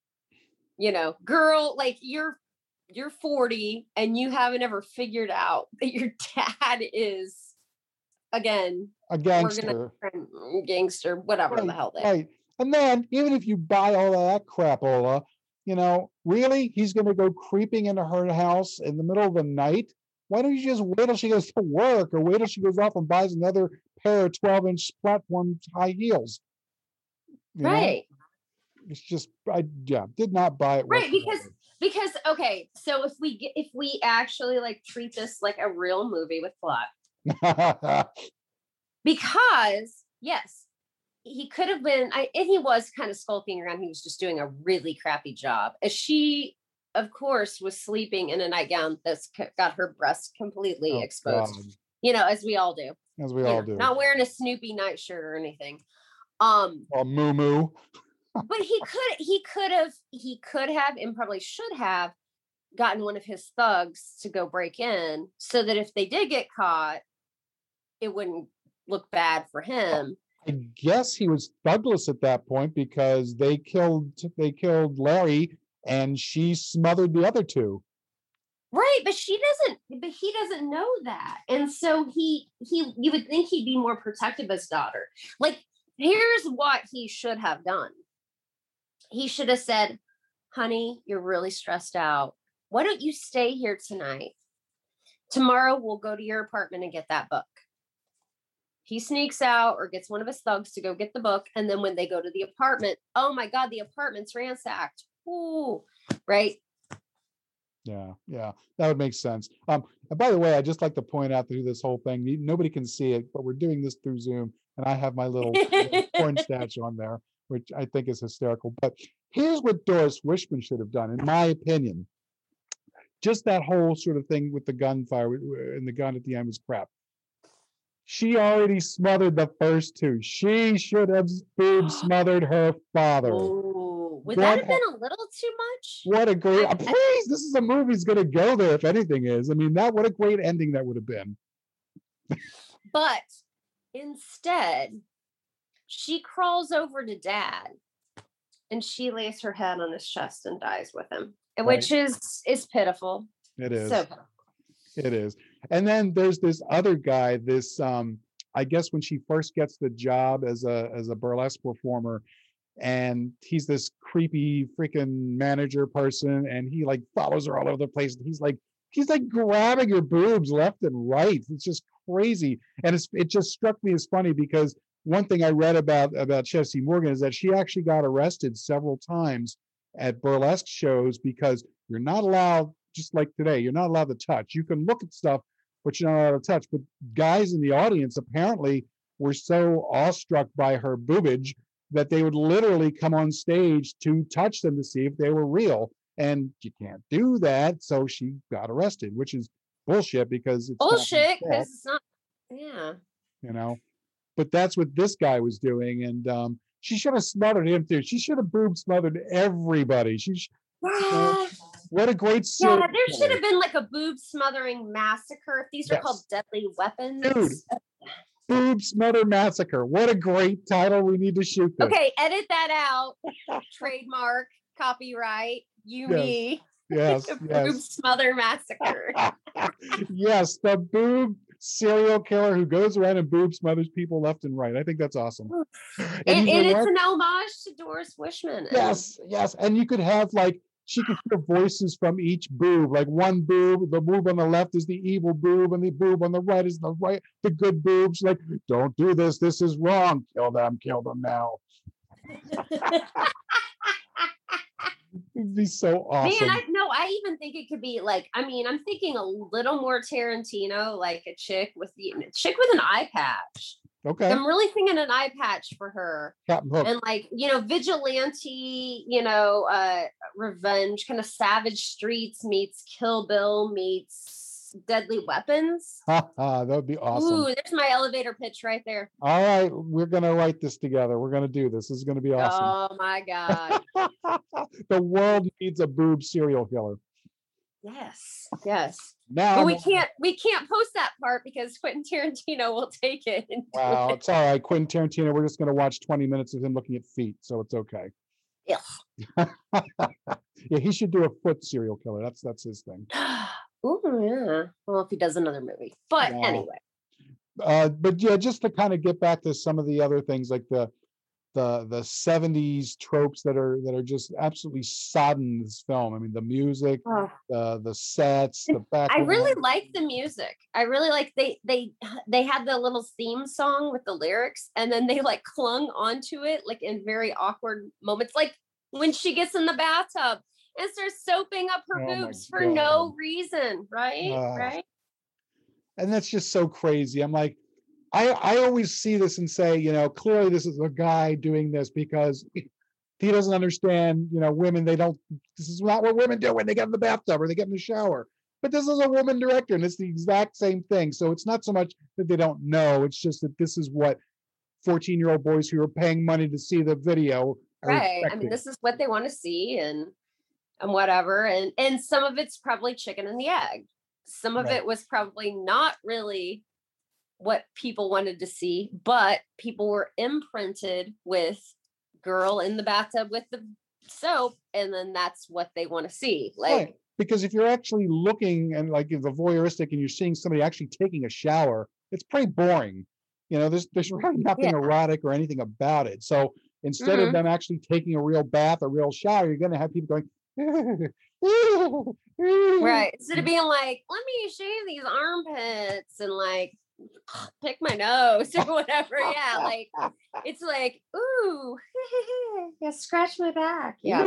girl, like you're 40 and you haven't ever figured out that your dad is, again, a gangster, whatever the hell they are. Right. And then even if you buy all of that crapola, really, he's going to go creeping into her house in the middle of the night? Why don't you just wait till she goes to work or wait till she goes off and buys another pair of 12-inch platform high heels? Right. It's just, I did not buy it. Right, because okay, so if we actually like treat this like a real movie with plot, because yes, he could have been, and he was kind of skulking around. He was just doing a really crappy job. As she, of course, was sleeping in a nightgown that's got her breasts completely exposed. God. As we all do. As we all do. Not wearing a Snoopy nightshirt or anything. Or Moo Moo. But he could have and probably should have gotten one of his thugs to go break in so that if they did get caught, it wouldn't look bad for him. I guess he was thugless at that point because they killed Larry and she smothered the other two. Right, but he doesn't know that. And so you would think he'd be more protective of his daughter. Like, here's what he should have done. He should have said, "Honey, you're really stressed out. Why don't you stay here tonight? Tomorrow we'll go to your apartment and get that book." He sneaks out or gets one of his thugs to go get the book. And then when they go to the apartment, oh my God, the apartment's ransacked. Ooh, right? Yeah, that would make sense. And by the way, I just like to point out through this whole thing, nobody can see it, but we're doing this through Zoom, and I have my little porn statue on there, which I think is hysterical. But here's what Doris Wishman should have done, in my opinion. Just that whole sort of thing with the gunfire and the gun at the end was crap. She already smothered the first two. She should have smothered her father. Ooh, would that have been a little too much? What a great, please, this is a movie that's going to go there if anything is. I mean, what a great ending that would have been. But instead, she crawls over to Dad and she lays her head on his chest and dies with him, which is pitiful. It is. So pitiful. It is. And then there's this other guy, I guess when she first gets the job as a burlesque performer, and he's this creepy freaking manager person, and he like follows her all over the place. He's like grabbing her boobs left and right. It's just crazy. And it just struck me as funny because one thing I read about Chesty Morgan is that she actually got arrested several times at burlesque shows because you're not allowed just like today. You're not allowed to touch. You can look at stuff, but you're not allowed to touch. But guys in the audience apparently were so awestruck by her boobage that they would literally come on stage to touch them to see if they were real. And you can't do that. So she got arrested, which is bullshit because it's bullshit because it's not. Yeah. You know, but that's what this guy was doing. And she should have smothered him too. She should have boob smothered everybody. What a great serial killer. There should have been like a boob smothering massacre if these are called deadly weapons. Dude, boob smother massacre. What a great title. We need to shoot this. Okay, edit that out. Trademark, copyright, me. Yes. Boob smother massacre. Yes, the boob serial killer who goes around and boob smothers people left and right. I think that's awesome. And it's an homage to Doris Wishman. Yes. And you could have she could hear voices from each boob. Like one boob, the boob on the left is the evil boob, and the boob on the right is the good boobs. Like, don't do this. This is wrong. Kill them now. It'd be so awesome. Man, I even think it could be I'm thinking a little more Tarantino, like a chick with an eye patch. Okay. I'm really thinking an eye patch for her. Captain Hook. And vigilante, revenge, kind of Savage Streets meets Kill Bill meets Deadly Weapons. That would be awesome. Ooh, there's my elevator pitch right there. All right, we're gonna write this together. We're gonna do this. This is gonna be awesome. Oh my God. The world needs a boob serial killer. Yes. Now, but we can't post that part because Quentin Tarantino will take it. Wow, it's all right. Quentin Tarantino, we're just going to watch 20 minutes of him looking at feet, so it's okay. Yeah. Yeah, he should do a foot serial killer. That's his thing. Oh yeah. Well, if he does another movie, but anyway. But yeah, just to kind of get back to some of the other things, like the 70s tropes that are just absolutely sodden this film. I mean, the music, the sets, the background. I really like the music. I really like they had the little theme song with the lyrics, and then they clung onto it in very awkward moments, like when she gets in the bathtub and starts soaping up her boobs for no reason, right? And that's just so crazy. I'm like, I always see this and say, clearly this is a guy doing this because he doesn't understand, women, this is not what women do when they get in the bathtub or they get in the shower. But this is a woman director and it's the exact same thing. So it's not so much that they don't know. It's just that this is what 14-year-old boys who are paying money to see the video are expecting. I mean, this is what they want to see and whatever. And some of it's probably chicken and the egg. Some of it was probably not really what people wanted to see, but people were imprinted with girl in the bathtub with the soap, and then that's what they want to see. Right. Because if you're actually looking and the voyeuristic and you're seeing somebody actually taking a shower, it's pretty boring. There's really nothing erotic or anything about it. So instead of them actually taking a real bath, a real shower, you're going to have people going right, instead of being like, let me shave these armpits and pick my nose or whatever. It's like, ooh, yeah, scratch my back. Yeah.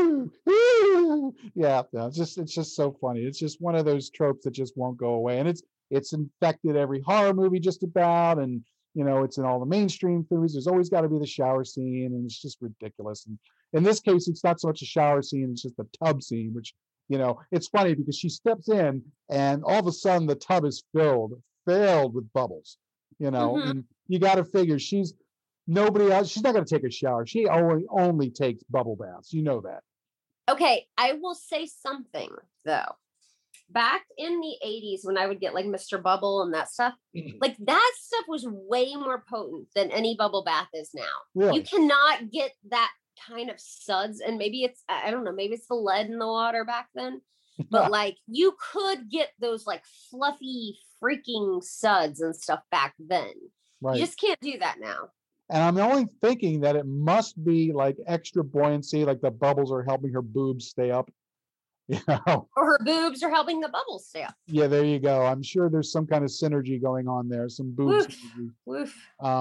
It's just so funny. It's just one of those tropes that just won't go away. And it's infected every horror movie just about, and it's in all the mainstream movies. There's always got to be the shower scene, and it's just ridiculous. And in this case, it's not so much a shower scene, it's just the tub scene, which it's funny because she steps in and all of a sudden the tub is filled with bubbles, and you got to figure she's nobody else. She's not going to take a shower. She only takes bubble baths. That. Okay. I will say something though. Back in the 80s when I would get Mr. Bubble and that stuff, that stuff was way more potent than any bubble bath is now. Really? You cannot get that kind of suds, and maybe it's, I don't know, maybe it's the lead in the water back then, but you could get those fluffy freaking suds and stuff back then. Right. You just can't do that now. And I'm only thinking that it must be extra buoyancy, the bubbles are helping her boobs stay up. Or her boobs are helping the bubbles stay up. Yeah, there you go. I'm sure there's some kind of synergy going on there, some boobs. Woof.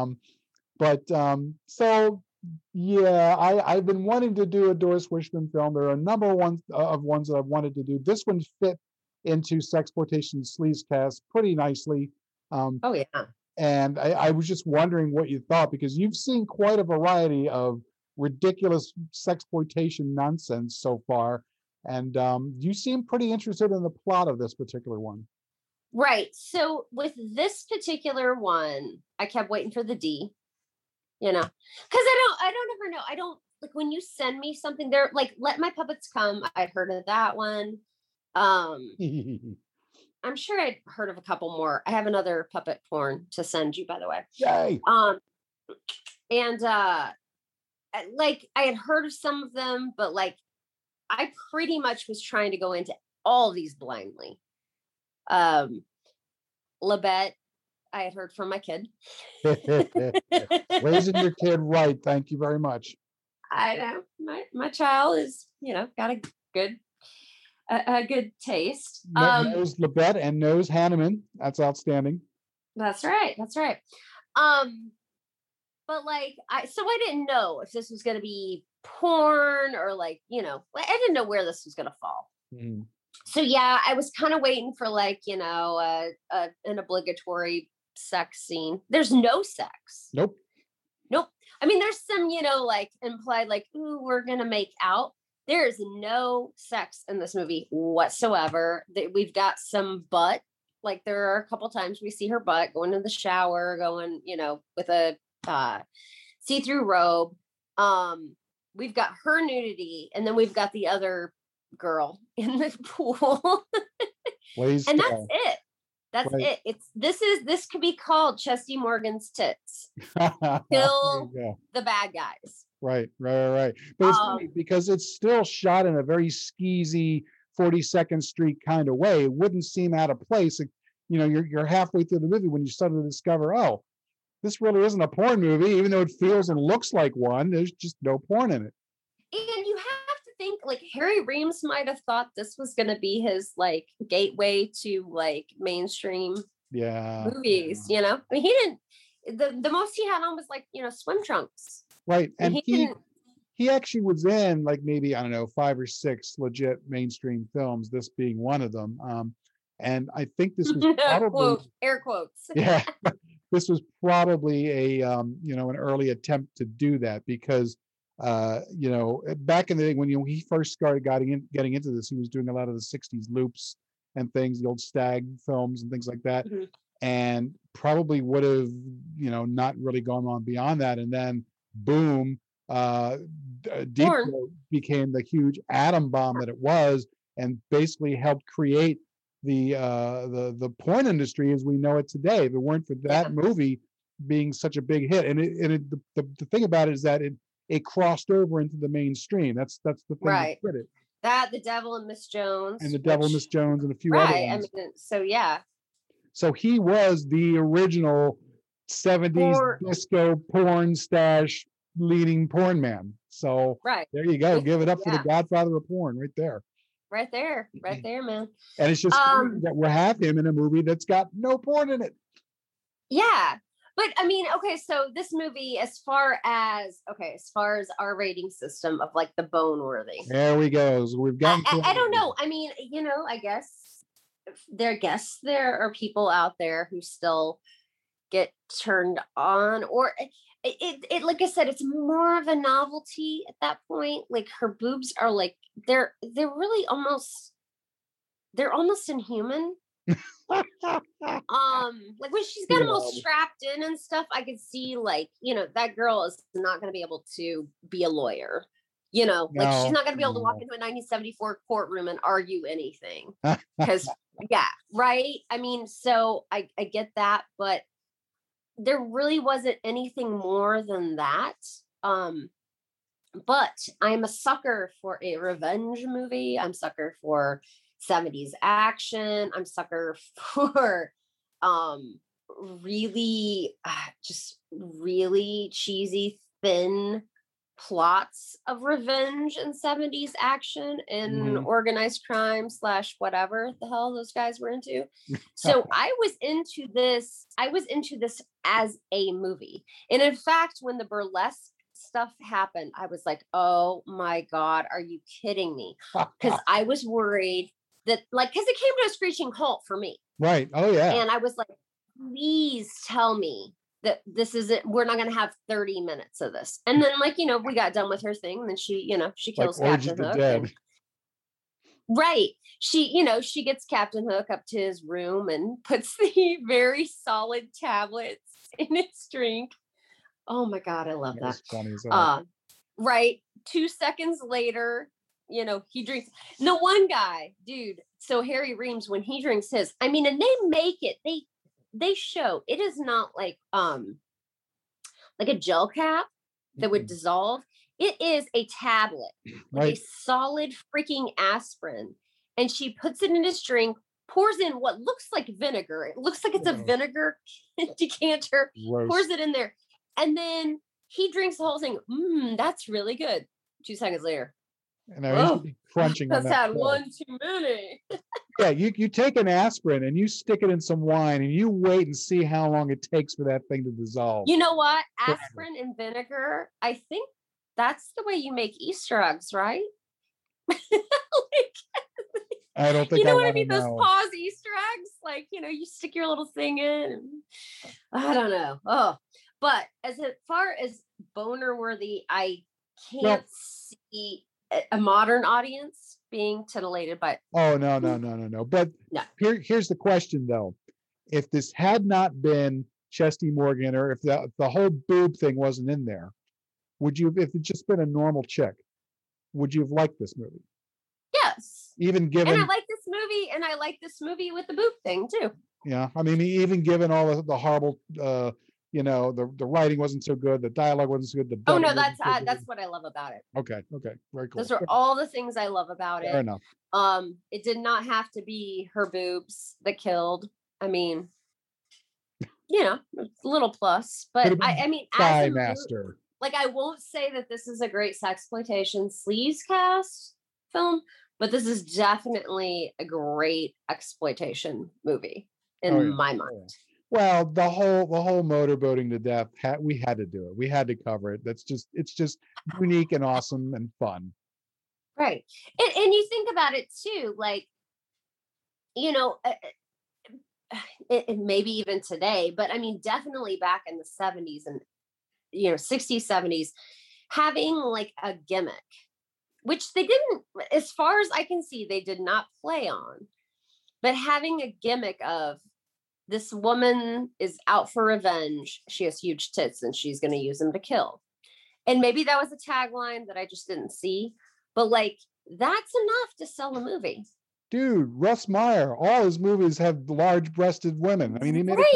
So yeah, I've been wanting to do a Doris Wishman film. There are a number of ones that I've wanted to do. This one fit into Sexploitation Sleazecast pretty nicely. Oh yeah. And I was just wondering what you thought, because you've seen quite a variety of ridiculous sexploitation nonsense so far. And you seem pretty interested in the plot of this particular one. Right. So with this particular one, I kept waiting for the D, because I don't ever know. I don't like when you send me something, they're like, Let My Puppets Come. I'd heard of that one. I'm sure I'd heard of a couple more. I have another puppet porn to send you, by the way. Yay. And like I had heard of some of them, but like I pretty much was trying to go into all these blindly. Labette, I had heard from my kid. Raising your kid right. Thank you very much. I know my child is, got a good taste. Knows Labette and knows Hanneman. That's outstanding. That's right. But like I didn't know if this was going to be porn or like, I didn't know where this was going to fall. Mm. So yeah, I was kind of waiting for like, an obligatory sex scene. There's no sex. Nope. I mean, there's some, like implied like, ooh, we're going to make out. There is no sex in this movie whatsoever. We've got some butt. Like there are a couple times we see her butt going in the shower, going, with a see-through robe. We've got her nudity, and then we've got the other girl in the pool. And that's it. That's it. This could be called Chesty Morgan's tits. Kill the bad guys. Right. But it's funny because it's still shot in a very skeezy 42nd Street kind of way. It wouldn't seem out of place. Like, you're halfway through the movie when you suddenly discover, oh, this really isn't a porn movie, even though it feels and looks like one. There's just no porn in it. And you have to think like Harry Reams might have thought this was going to be his like gateway to like mainstream movies. I mean, he didn't. The most he had on was like swim trunks. Right, and he actually was in like maybe, I don't know, 5 or 6 legit mainstream films. This being one of them. And I think this was probably air quotes. Yeah. This was probably an early attempt to do that because, back in the day when he first started getting into this, he was doing a lot of the 60s loops and things, the old Stag films and things like that, and probably would have, not really gone on beyond that. And then, boom, Deep Throat became the huge atom bomb that it was, and basically helped create the porn industry as we know it today. If it weren't for that movie being such a big hit, and the thing about it is that it crossed over into the mainstream. That's the thing. Right. That The Devil and Miss Jones. And The Devil and Miss Jones and a few other ones. I mean, so yeah. So he was the original 70s disco porn stash leading porn man. So there you go. Give it up for the godfather of porn right there. Right there, man. And it's just that we'll have him in a movie that's got no porn in it. Yeah. But I mean, okay, so this movie, as far as our rating system of like the bone worthy. There we go. So we've got I don't know. I mean, I guess there are people out there who still get turned on, or it like I said, it's more of a novelty at that point. Like her boobs are like they're really almost inhuman. Like when she's got them all strapped in and stuff, I could see like, that girl is not going to be able to be a lawyer. She's not going to be able to walk into a 1974 courtroom and argue anything. Because right. I mean, so I get that, but there really wasn't anything more than that. But I'm a sucker for a revenge movie. I'm a sucker for 70s action. I'm a sucker for really cheesy, thin plots of revenge and 70s action and organized crime / whatever the hell those guys were into. So I was into this as a movie. And in fact, when the burlesque stuff happened, I was like, oh my God, are you kidding me? Because I was worried that, like, because it came to a screeching halt for me. Right. Oh yeah. And I was like, please tell me that this isn't, we're not going to have 30 minutes of this. And then, like, we got done with her thing. And then she, she Like kills Orgy Captain the Hook. Dead. Right. She gets Captain Hook up to his room and puts the very solid tablets in his drink. Oh my God, I love that. Funny as hell. Right. 2 seconds later, he drinks. The one guy, dude. So Harry Reams, when he drinks his, I mean, and they make it, they show it is not like a gel cap that would dissolve. It is a tablet with a solid freaking aspirin. And she puts it in his drink, pours in what looks like vinegar. It looks like it's a vinegar decanter, pours it in there. And then he drinks the whole thing. That's really good. 2 seconds later. And I used to be crunching on that. Had one too many. Yeah, you take an aspirin and you stick it in some wine and you wait and see how long it takes for that thing to dissolve. You know what? Aspirin and vinegar, I think that's the way you make Easter eggs, right? I don't think you know what I mean? Those pause Easter eggs, like, you stick your little thing in. And, I don't know. Oh, but as far as boner worthy, I can't see a modern audience being titillated by. Oh no! But no. Here's the question though: if this had not been Chesty Morgan, or if the whole boob thing wasn't in there, would you, if it's just been a normal chick, would you have liked this movie? Yes. Even given. And I like this movie, and I like this movie with the boob thing too. Yeah, I mean, even given all the horrible, the writing wasn't so good, the dialogue wasn't so good. The oh no, that's what I love about it. Okay, very cool. Those are all the things I love about it. Fair enough. It did not have to be her boobs that killed. I mean, a little plus, but I mean, as a master, like, I won't say that this is a great sexploitation sleaze cast film, but this is definitely a great exploitation movie in my mind. Well, the whole motorboating to death, we had to do it. We had to cover it. It's just unique and awesome and fun. Right. And you think about it too, like, it maybe even today, but I mean, definitely back in the 70s and, 60s, 70s, having like a gimmick, which they didn't, as far as I can see, they did not play on, but having a gimmick of, this woman is out for revenge. She has huge tits and she's going to use them to kill. And maybe that was a tagline that I just didn't see, but like, that's enough to sell a movie. Dude, Russ Meyer, all his movies have large-breasted women. I mean, he made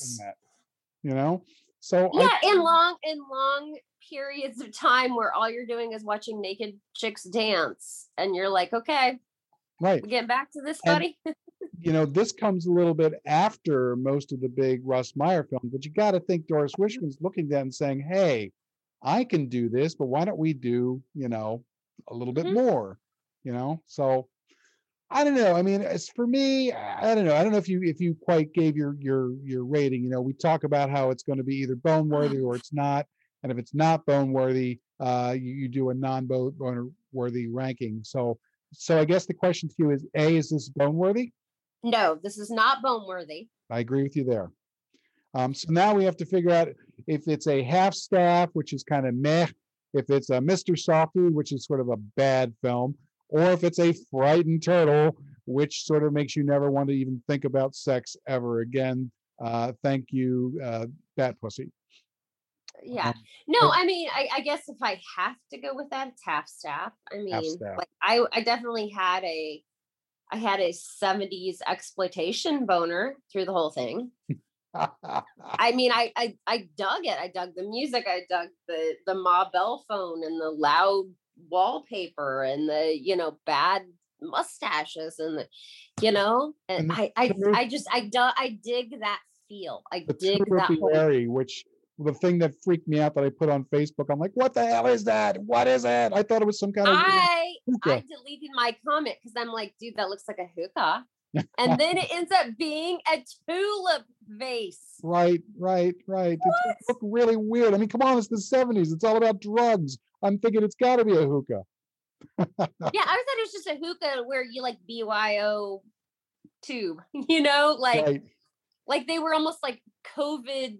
that, So yeah, in long periods of time where all you're doing is watching naked chicks dance, and you're like, okay, right, we're getting back to this, buddy. This comes a little bit after most of the big Russ Meyer films, but you got to think Doris Wishman's looking at them and saying, hey, I can do this, but why don't we do, a little bit more, So I don't know. I mean, as for me, I don't know. I don't know if you quite gave your rating. We talk about how it's going to be either bone worthy or it's not, and if it's not bone worthy, you do a non-bone worthy ranking. So I guess the question to you is: A, is this bone worthy? No, this is not bone worthy. I agree with you there. So now we have to figure out if it's a half staff, which is kind of meh, if it's a Mr. Softy, which is sort of a bad film, or if it's a frightened turtle, which sort of makes you never want to even think about sex ever again. Thank you, Bat Pussy. Yeah. No, I mean, I guess if I have to go with that, it's half staff. I mean, like I definitely had a 70s exploitation boner through the whole thing. I mean, I dug it. I dug the music. I dug the Ma Bell phone and the loud wallpaper and the bad mustaches and and I dig that feel. I dig that whole... which the thing that freaked me out that I put on Facebook. I'm like, what the hell is that? What is it? I thought it was some kind of I deleted my comment because I'm like, dude, that looks like a hookah. And then it ends up being a tulip vase. Right. It looked really weird. I mean, come on, it's the 70s. It's all about drugs. I'm thinking it's got to be a hookah. Yeah, I thought it was just a hookah where you like BYO tube, you know, Right. like they were almost like COVID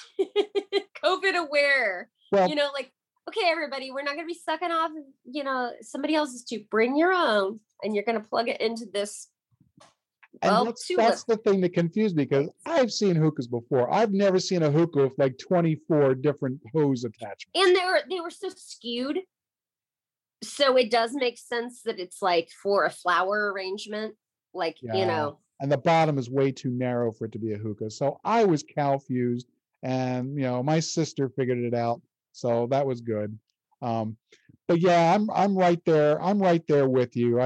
COVID aware, Well, you know, like, okay, everybody, we're not gonna be sucking off, you know, somebody else's tube. Bring your own, and you're gonna plug it into this and tulip. that's the thing that confused me because I've seen hookahs before. I've never seen a hookah with like 24 different hose attachments. And they were so skewed. So it does make sense that it's like for a flower arrangement, like, you Yeah. know. And the bottom is way too narrow for it to be a hookah. So I was confused, and my sister figured it out. So that was good. Um, but yeah, I'm right there. I'm right there with you.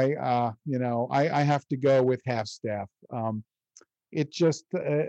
I have to go with half staff. It just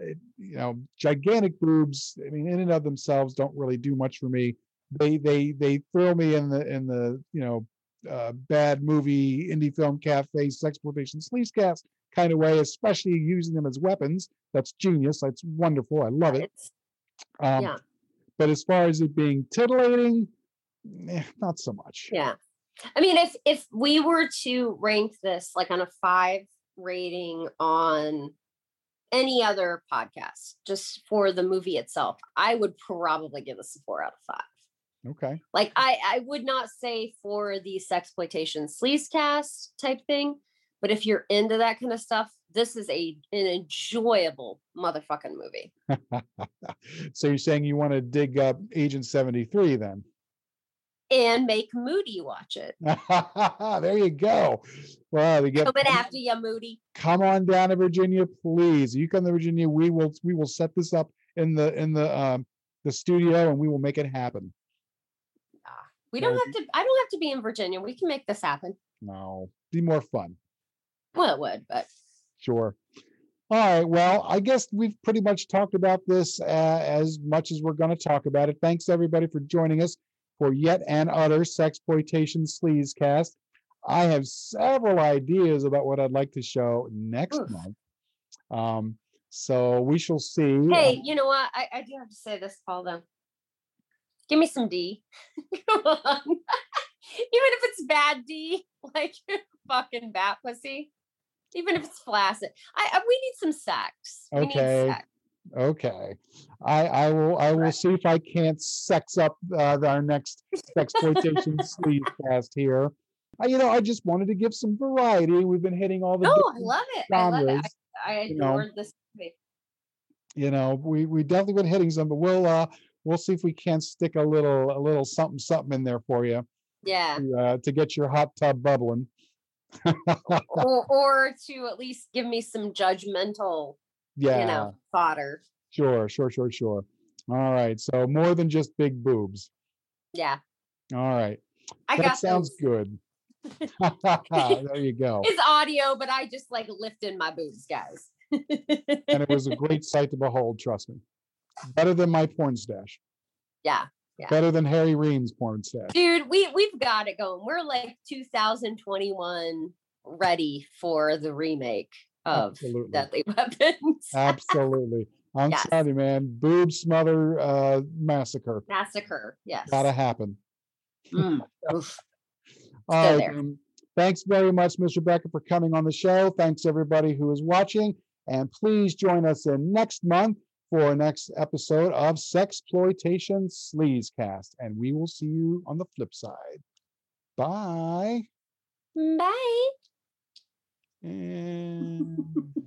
gigantic boobs, I mean, in and of themselves don't really do much for me. They throw me in the bad movie indie film cafe sexploitation sleazecast kind of way, especially using them as weapons. That's genius. That's wonderful. I love it. It's um yeah. but as far as it being titillating, not so much. Yeah. I mean, if we were to rank this like on a 5 rating on any other podcast, just for the movie itself, I would probably give this a 4 out of 5. Okay. Like I would not say for the sexploitation sleazecast type thing, but if you're into that kind of stuff, this is an enjoyable motherfucking movie. So you're saying you want to dig up Agent 73 then? And make Moody watch it. There you go. Well, Coming after you, Moody. Come on down to Virginia, please. You come to Virginia, we will set this up in the studio, and we will make it happen. We don't have to. I don't have to be in Virginia. We can make this happen. No, be more fun. Well, it would, but sure. All right. Well, I guess we've pretty much talked about this as much as we're going to talk about it. Thanks everybody for joining us for yet another Sexploitation Sleazecast. I have several ideas about what I'd like to show next month. So we shall see. Hey, you know what? I do have to say this, Paul, though. Give me some D. Come on. Even if it's bad D, like fucking bat pussy. Even if it's flaccid. We need some sex. Okay. We need sex. Okay. I will see if I can't sex up our next Sexploitation Sleazecast here. I just wanted to give some variety. We've been hitting all the I love it. genres. I love it. I adored this movie. We definitely been hitting some, but we'll see if we can't stick a little something in there for you. Yeah. To get your hot tub bubbling. or to at least give me some judgmental, fodder. Sure. All right. So more than just big boobs. Yeah. All right. That sounds good. There you go. It's audio, but I just like lifted my boobs, guys. And it was a great sight to behold, trust me. Better than my porn stash. Yeah. Better than Harry Ream's porn stash. Dude, we've got it going. We're like 2021 ready for the remake of Deadly Weapons. Absolutely. I'm sorry, man. Boob smother massacre. Yes. Gotta happen. All right. Thanks very much, Miss Rebecca, for coming on the show. Thanks everybody who is watching. And please join us in next month for our next episode of Sexploitation Sleazecast. And we will see you on the flip side. Bye. Bye. And